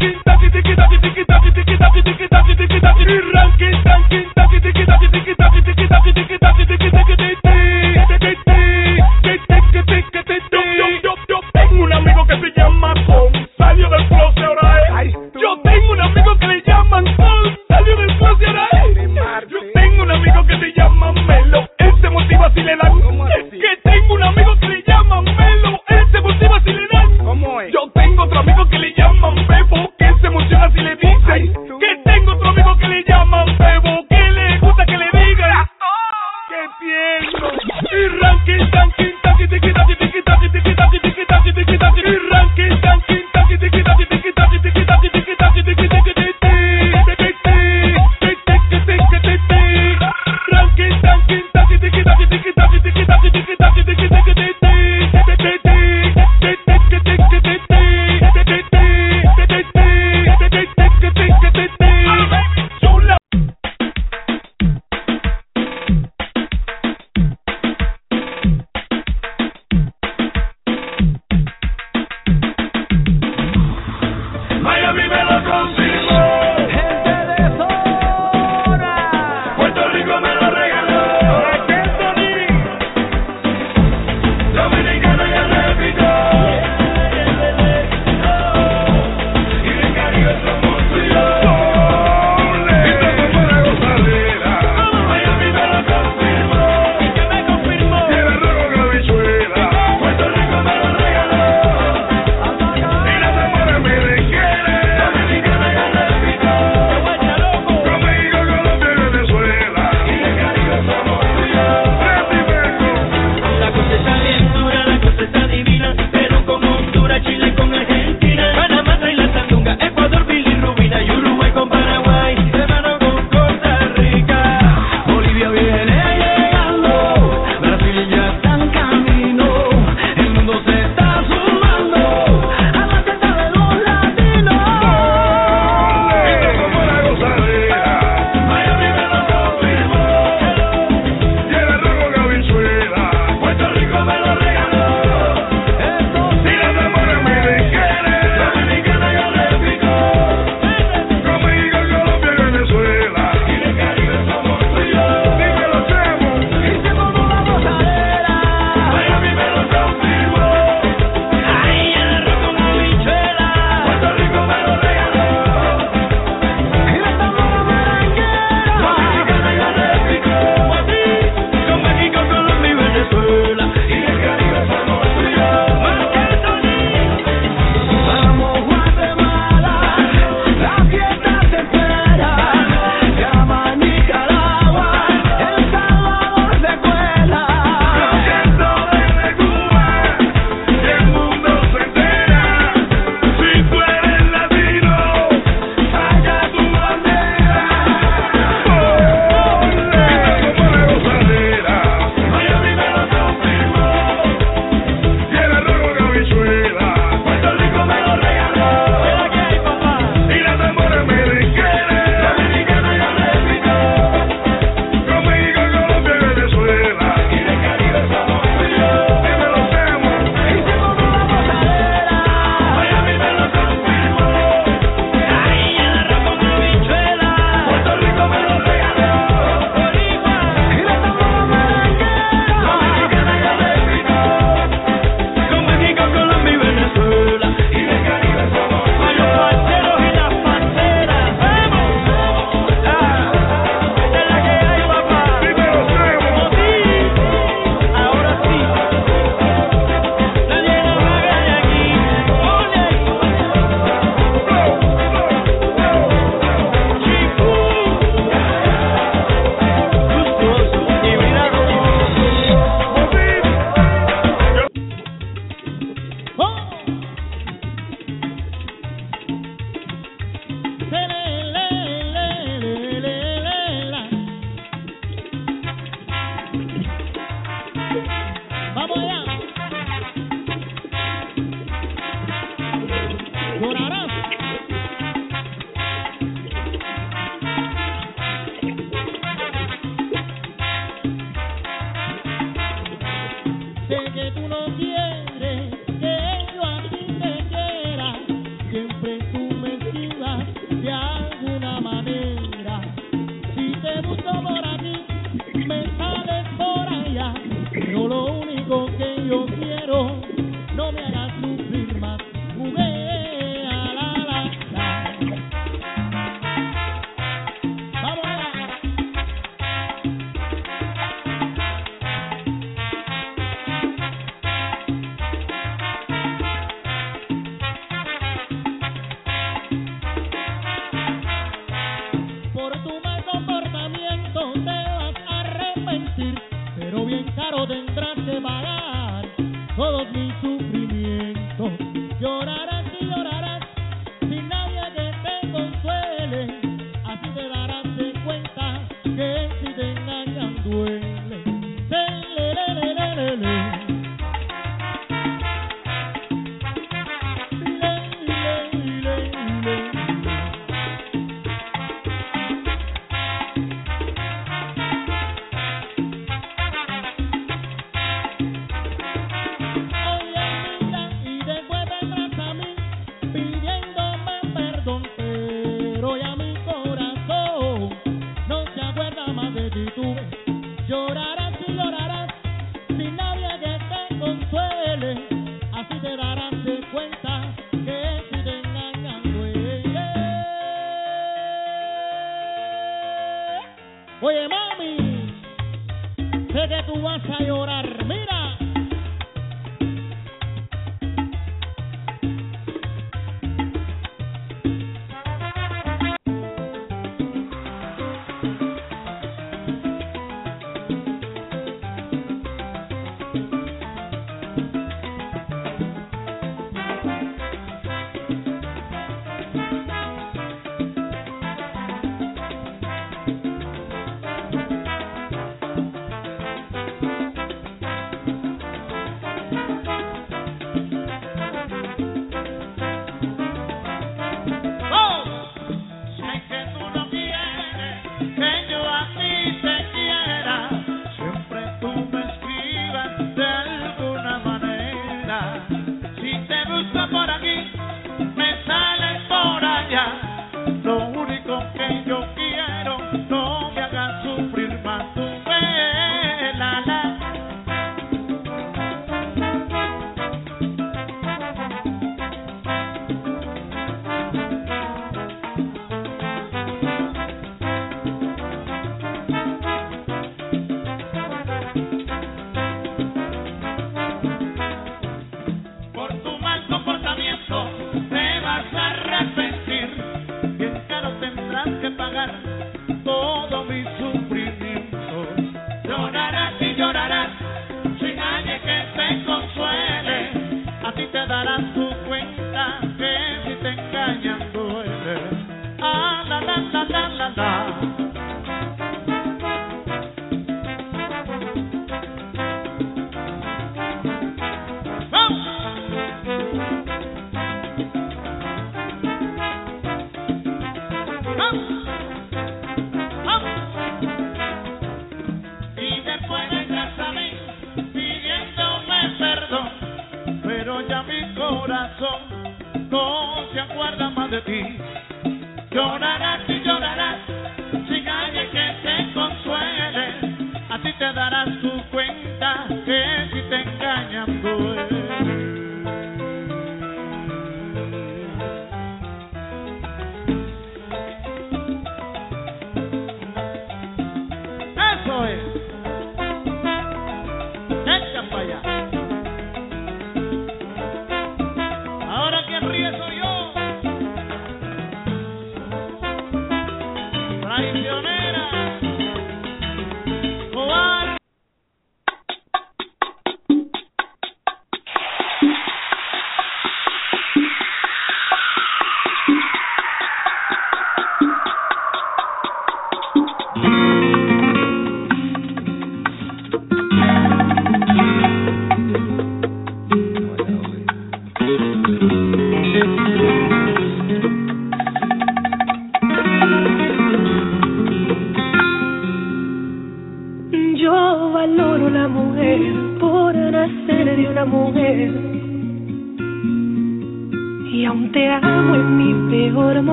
Speaker 14: tú vas a llorar. Mira.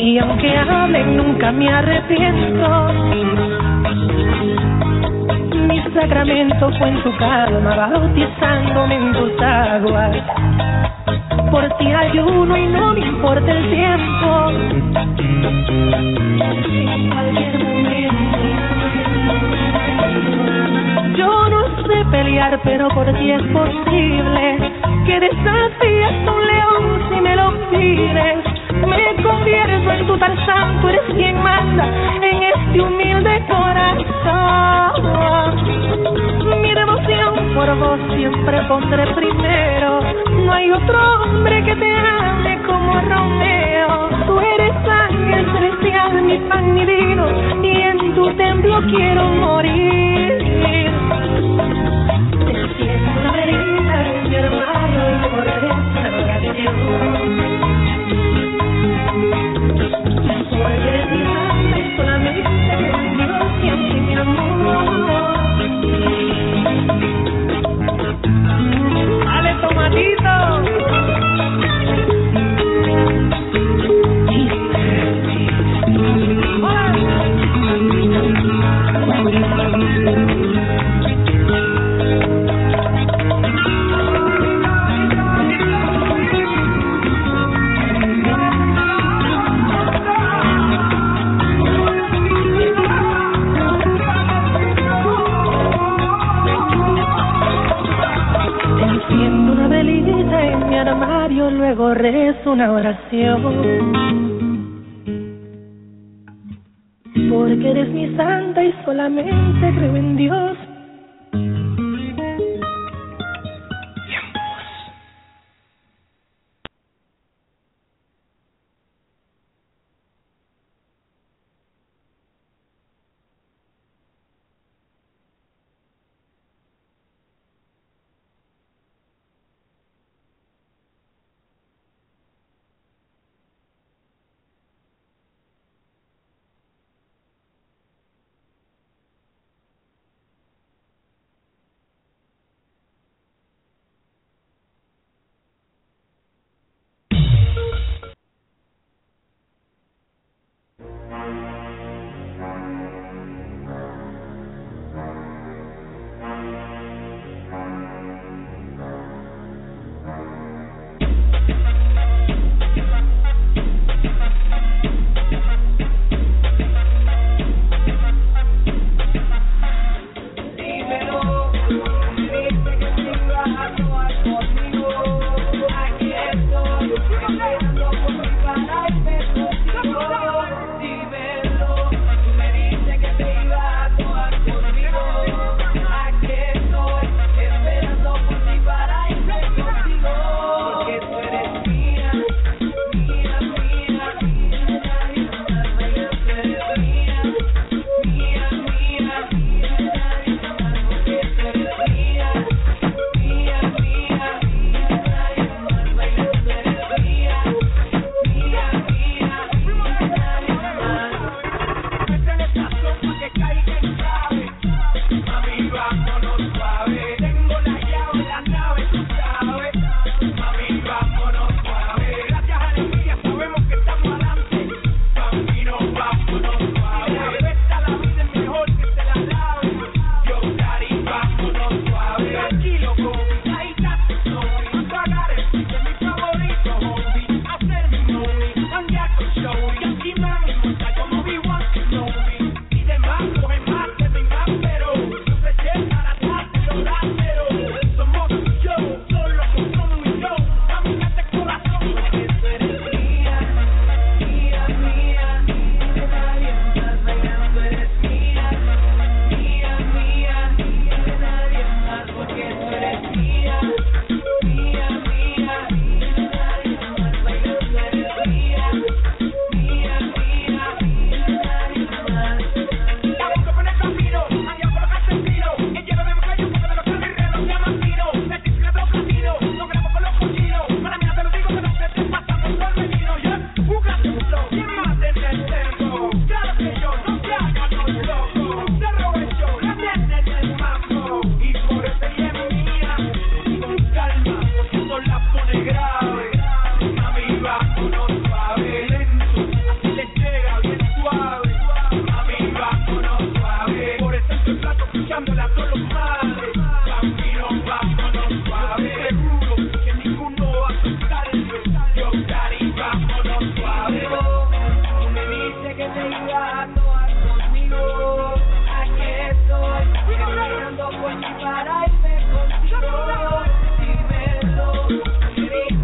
Speaker 15: Y aunque hablen nunca me arrepiento. Mi sacramento fue en tu calma, bautizándome en tus aguas. Por ti ayuno y no me importa el tiempo. En cualquier momento. Yo no sé pelear, pero por ti es posible que desafíes a un león si me lo pides. Me convierto en tu Tarzán, tú eres quien manda en este humilde corazón. Mi devoción por vos siempre pondré primero. No hay otro hombre que te ame como Romeo. Tú eres ángel celestial, mi pan, mi vino, y en tu templo quiero morir. Te siento una herida en mi hermano y por esta oración. Porque eres mi alma y solamente con Dios y ante mi amor. Dale, tomatito. Enciendo una velita en mi armario, luego rezo una oración. Porque eres mi santa y solamente creo en Dios.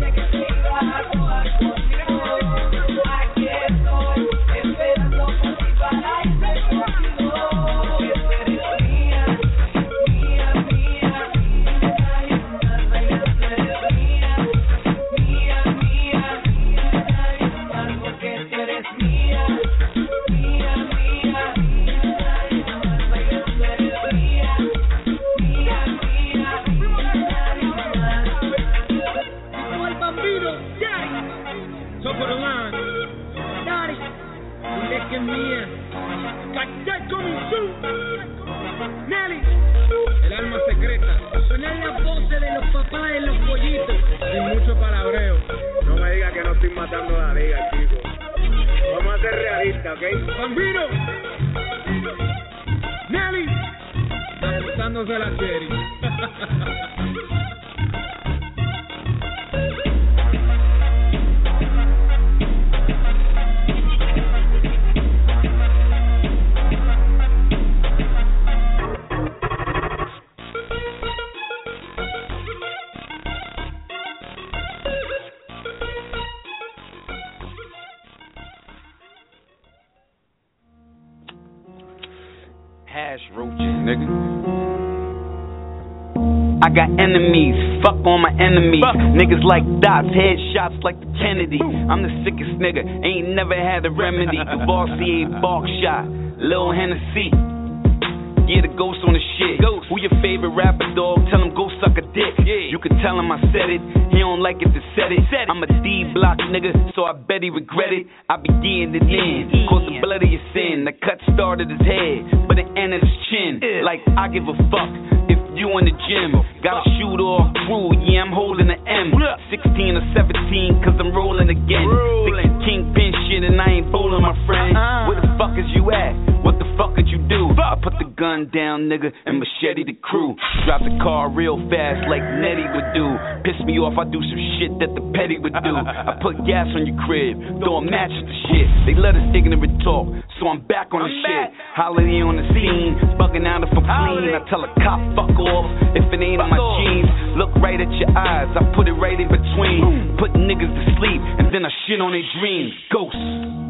Speaker 16: I got enemies, fuck all my enemies. Niggas like dots, headshots like the Kennedy. I'm the sickest nigga, ain't never had a remedy. Duvassier, bark shot, Lil Hennessy. Yeah, the ghost on the shit. Who your favorite rapper, dog? Tell him go suck a dick. You can tell him I said it, he don't like it to said it. I'm a D-block nigga, so I bet he regret it. I be getting it in, cause the blood of your sin. The cut started his head, but it ended his chin. Like, I give a fuck if you in the gym. Got a shoot off crew, yeah, I'm holding an M. 16 or 17, cause I'm rolling again. Thinking kingpin shit and I ain't bowling, my friend. Where the fuck is you at? What the fuck could you do? I put the gun down, nigga, and machete the crew. Drop the car real fast like Nettie would do. Piss me off, I do some shit that the petty would do. I put gas on your crib, throw a match at the shit. They let us ignorant talk, so I'm back on the shit. Holiday on the scene, bugging out if I'm clean. I tell a cop, fuck off, if it ain't on my jeans. Look right at your eyes, I put it right in between. Put niggas to sleep, and then I shit on their dreams. Ghosts.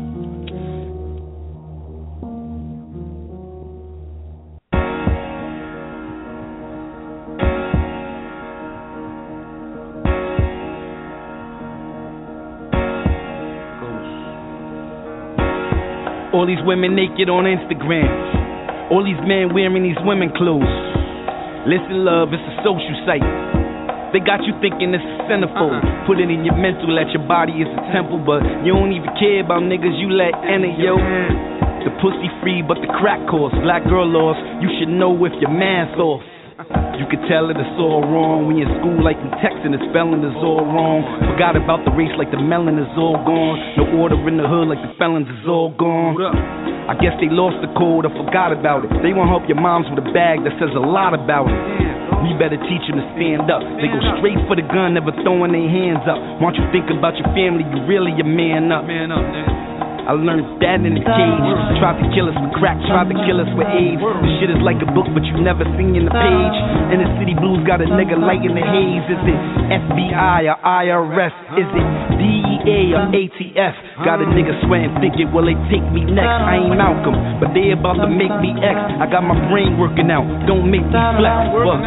Speaker 16: All these women naked on Instagram. All these men wearing these women clothes. Listen, love, it's a social site. They got you thinking it's a centerfold. Put it in your mental that your body is a temple, but you don't even care about niggas you let enter, yo. The pussy free, but the crack cost. Black girl lost, you should know if your man's off. You can tell that it's all wrong. When you're in school like in Texas, the spelling is all wrong. Forgot about the race like the melon is all gone. No order in the hood like the felons is all gone. I guess they lost the code or forgot about it. They won't help your moms with a bag that says a lot about it. We better teach them to stand up. They go straight for the gun, never throwing their hands up. Why don't you think about your family, you really a man up. Man up, nigga. I learned that in the cage. Tried to kill us with crack, tried to kill us with AIDS. The shit is like a book, but you never seen in the page. And the city blues got a nigga light in the haze. Is it FBI or IRS? Is it DEA or ATF? Got a nigga sweating, thinking, will they take me next? I ain't Malcolm, but they about to make me X. I got my brain working out, don't make me flex. Fuck.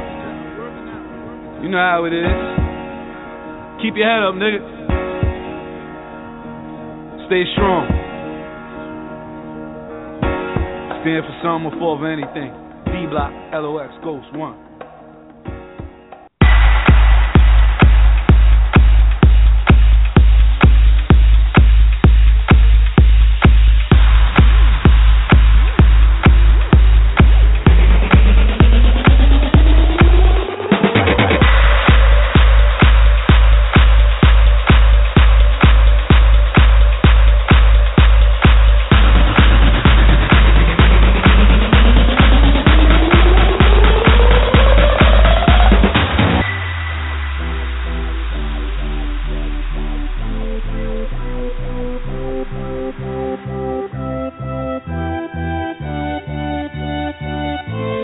Speaker 6: You know how it is. Keep your head up, nigga. Stay strong. Stand for something or fall for anything. D-Block, LOX, Ghost, 1.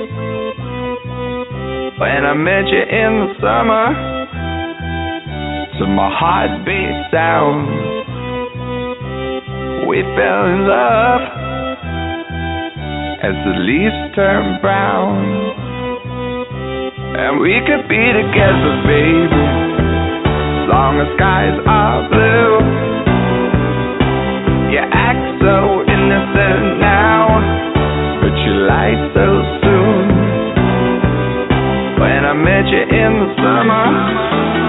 Speaker 17: When I met you in the summer,
Speaker 6: to my heartbeat sound. We fell in love as the leaves turn brown, and we could be together, baby, as long as skies are blue. You act so innocent now, but you lied so soon. When I met you in the summer,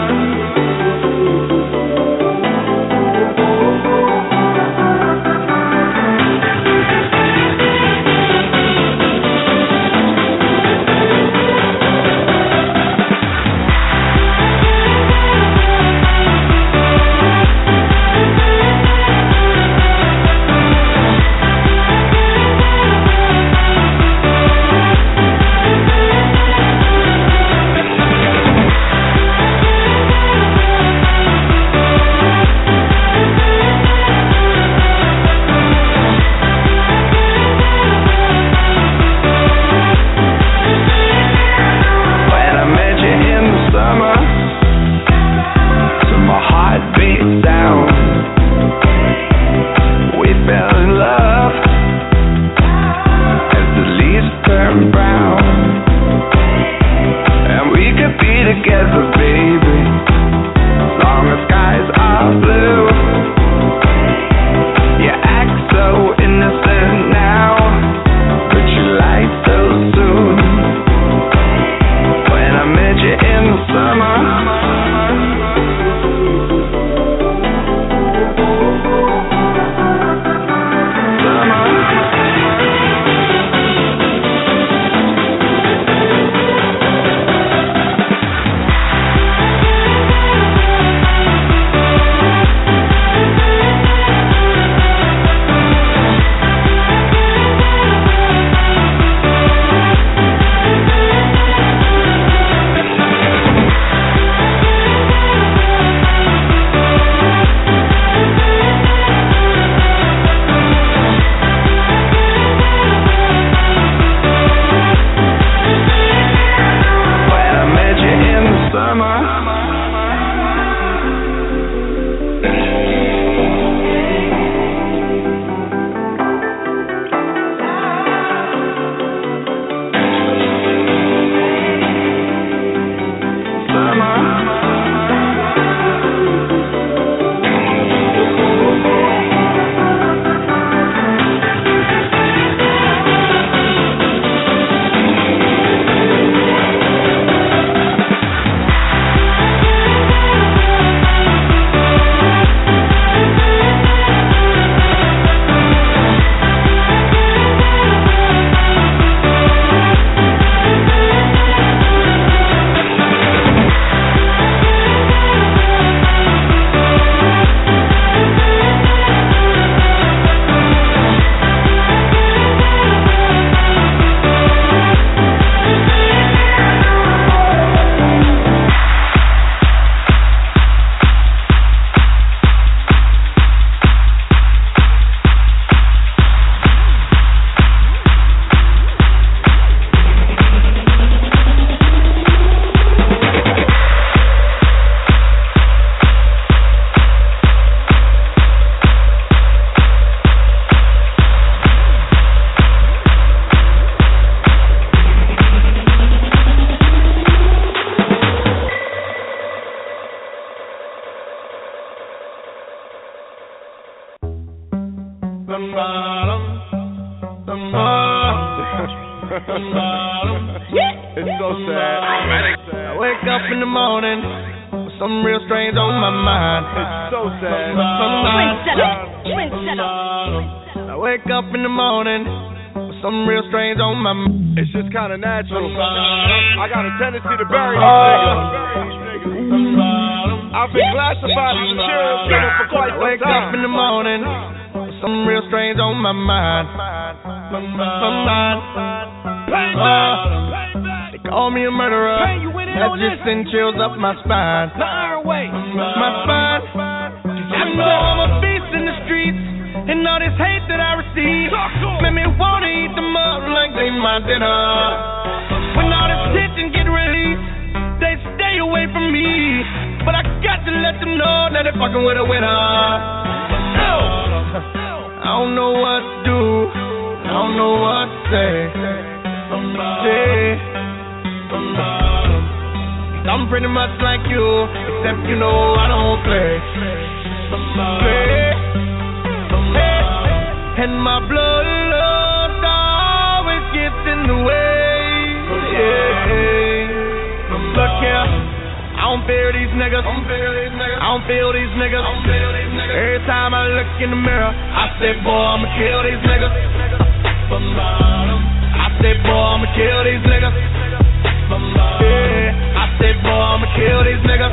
Speaker 6: It's so sad.
Speaker 17: I wake up in the morning with something real strange on my mind.
Speaker 6: It's so sad.
Speaker 17: I wake up in the morning with something real strange on my mind.
Speaker 6: It's just kind of natural. I got a tendency to bury these niggas. I've been classified as a serial killer for quite some time.
Speaker 17: I wake up in the morning with something real strange on my mind. They call me a murderer. That just sends chills up my spine. My spine. I know I'm a beast in the streets, and all this hate that I receive made me wanna eat them up like they my dinner. When all this tension get released, they stay away from me, but I got to let the that they fucking with a winner. I don't know what to do. I don't know what to say. I'm pretty much like you, except you know I don't play. And my blood always gets in the way. Look here, I don't fear these niggas. I don't feel these niggas. Every time I look in the mirror, I say, boy, I'ma kill these niggas. I say, boy, I'ma kill these niggas. I say, boy, I'ma kill these niggas.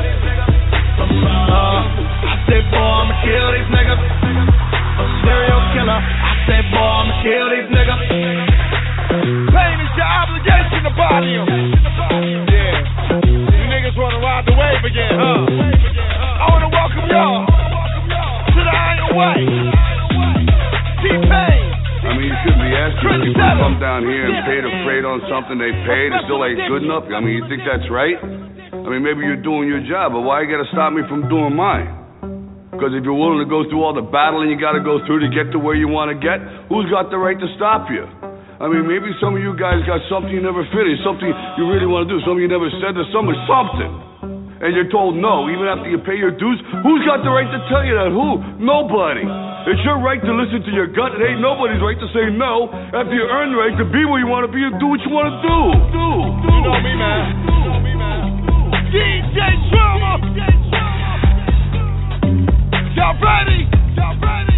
Speaker 17: I say, boy, I'ma kill these niggas. Serial killer. I say, boy, I'ma kill these niggas.
Speaker 1: Pain is your obligation to body them. Yeah. You niggas wanna ride the wave again, huh? I wanna welcome y'all to the Iron Way. T-Pain.
Speaker 18: I mean, you shouldn't be asking people to come down here and pay the freight on something they paid. It still ain't good enough. I mean, you think that's right? I mean, maybe you're doing your job, but why you gotta stop me from doing mine? Because if you're willing to go through all the battling you gotta go through to get to where you want to get, who's got the right to stop you? I mean, maybe some of you guys got something you never finished, something you really want to do, something you never said to someone, something. And you're told no, even after you pay your dues. Who's got the right to tell you that? Who? Nobody. It's your right to listen to your gut. It ain't nobody's right to say no after you earn the right to be where you want to be and do what you want to do.
Speaker 1: You know me, man. DJ Drama. Y'all ready? Y'all ready?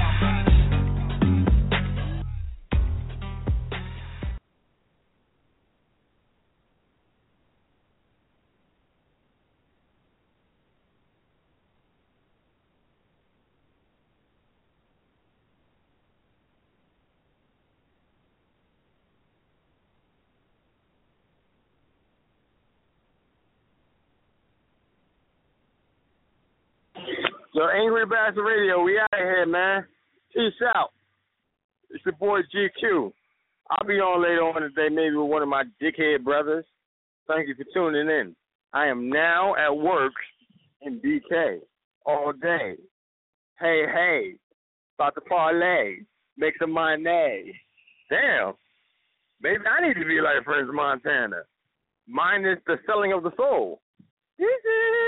Speaker 2: Yo, Angry Bastard Radio, we out of here, man. Peace out. It's your boy GQ. I'll be on later on today, maybe with one of my dickhead brothers. Thank you for tuning in. I am now at work in BK all day. Hey, about to parlay, make some money. Damn, maybe I need to be like French Montana, minus the selling of the soul.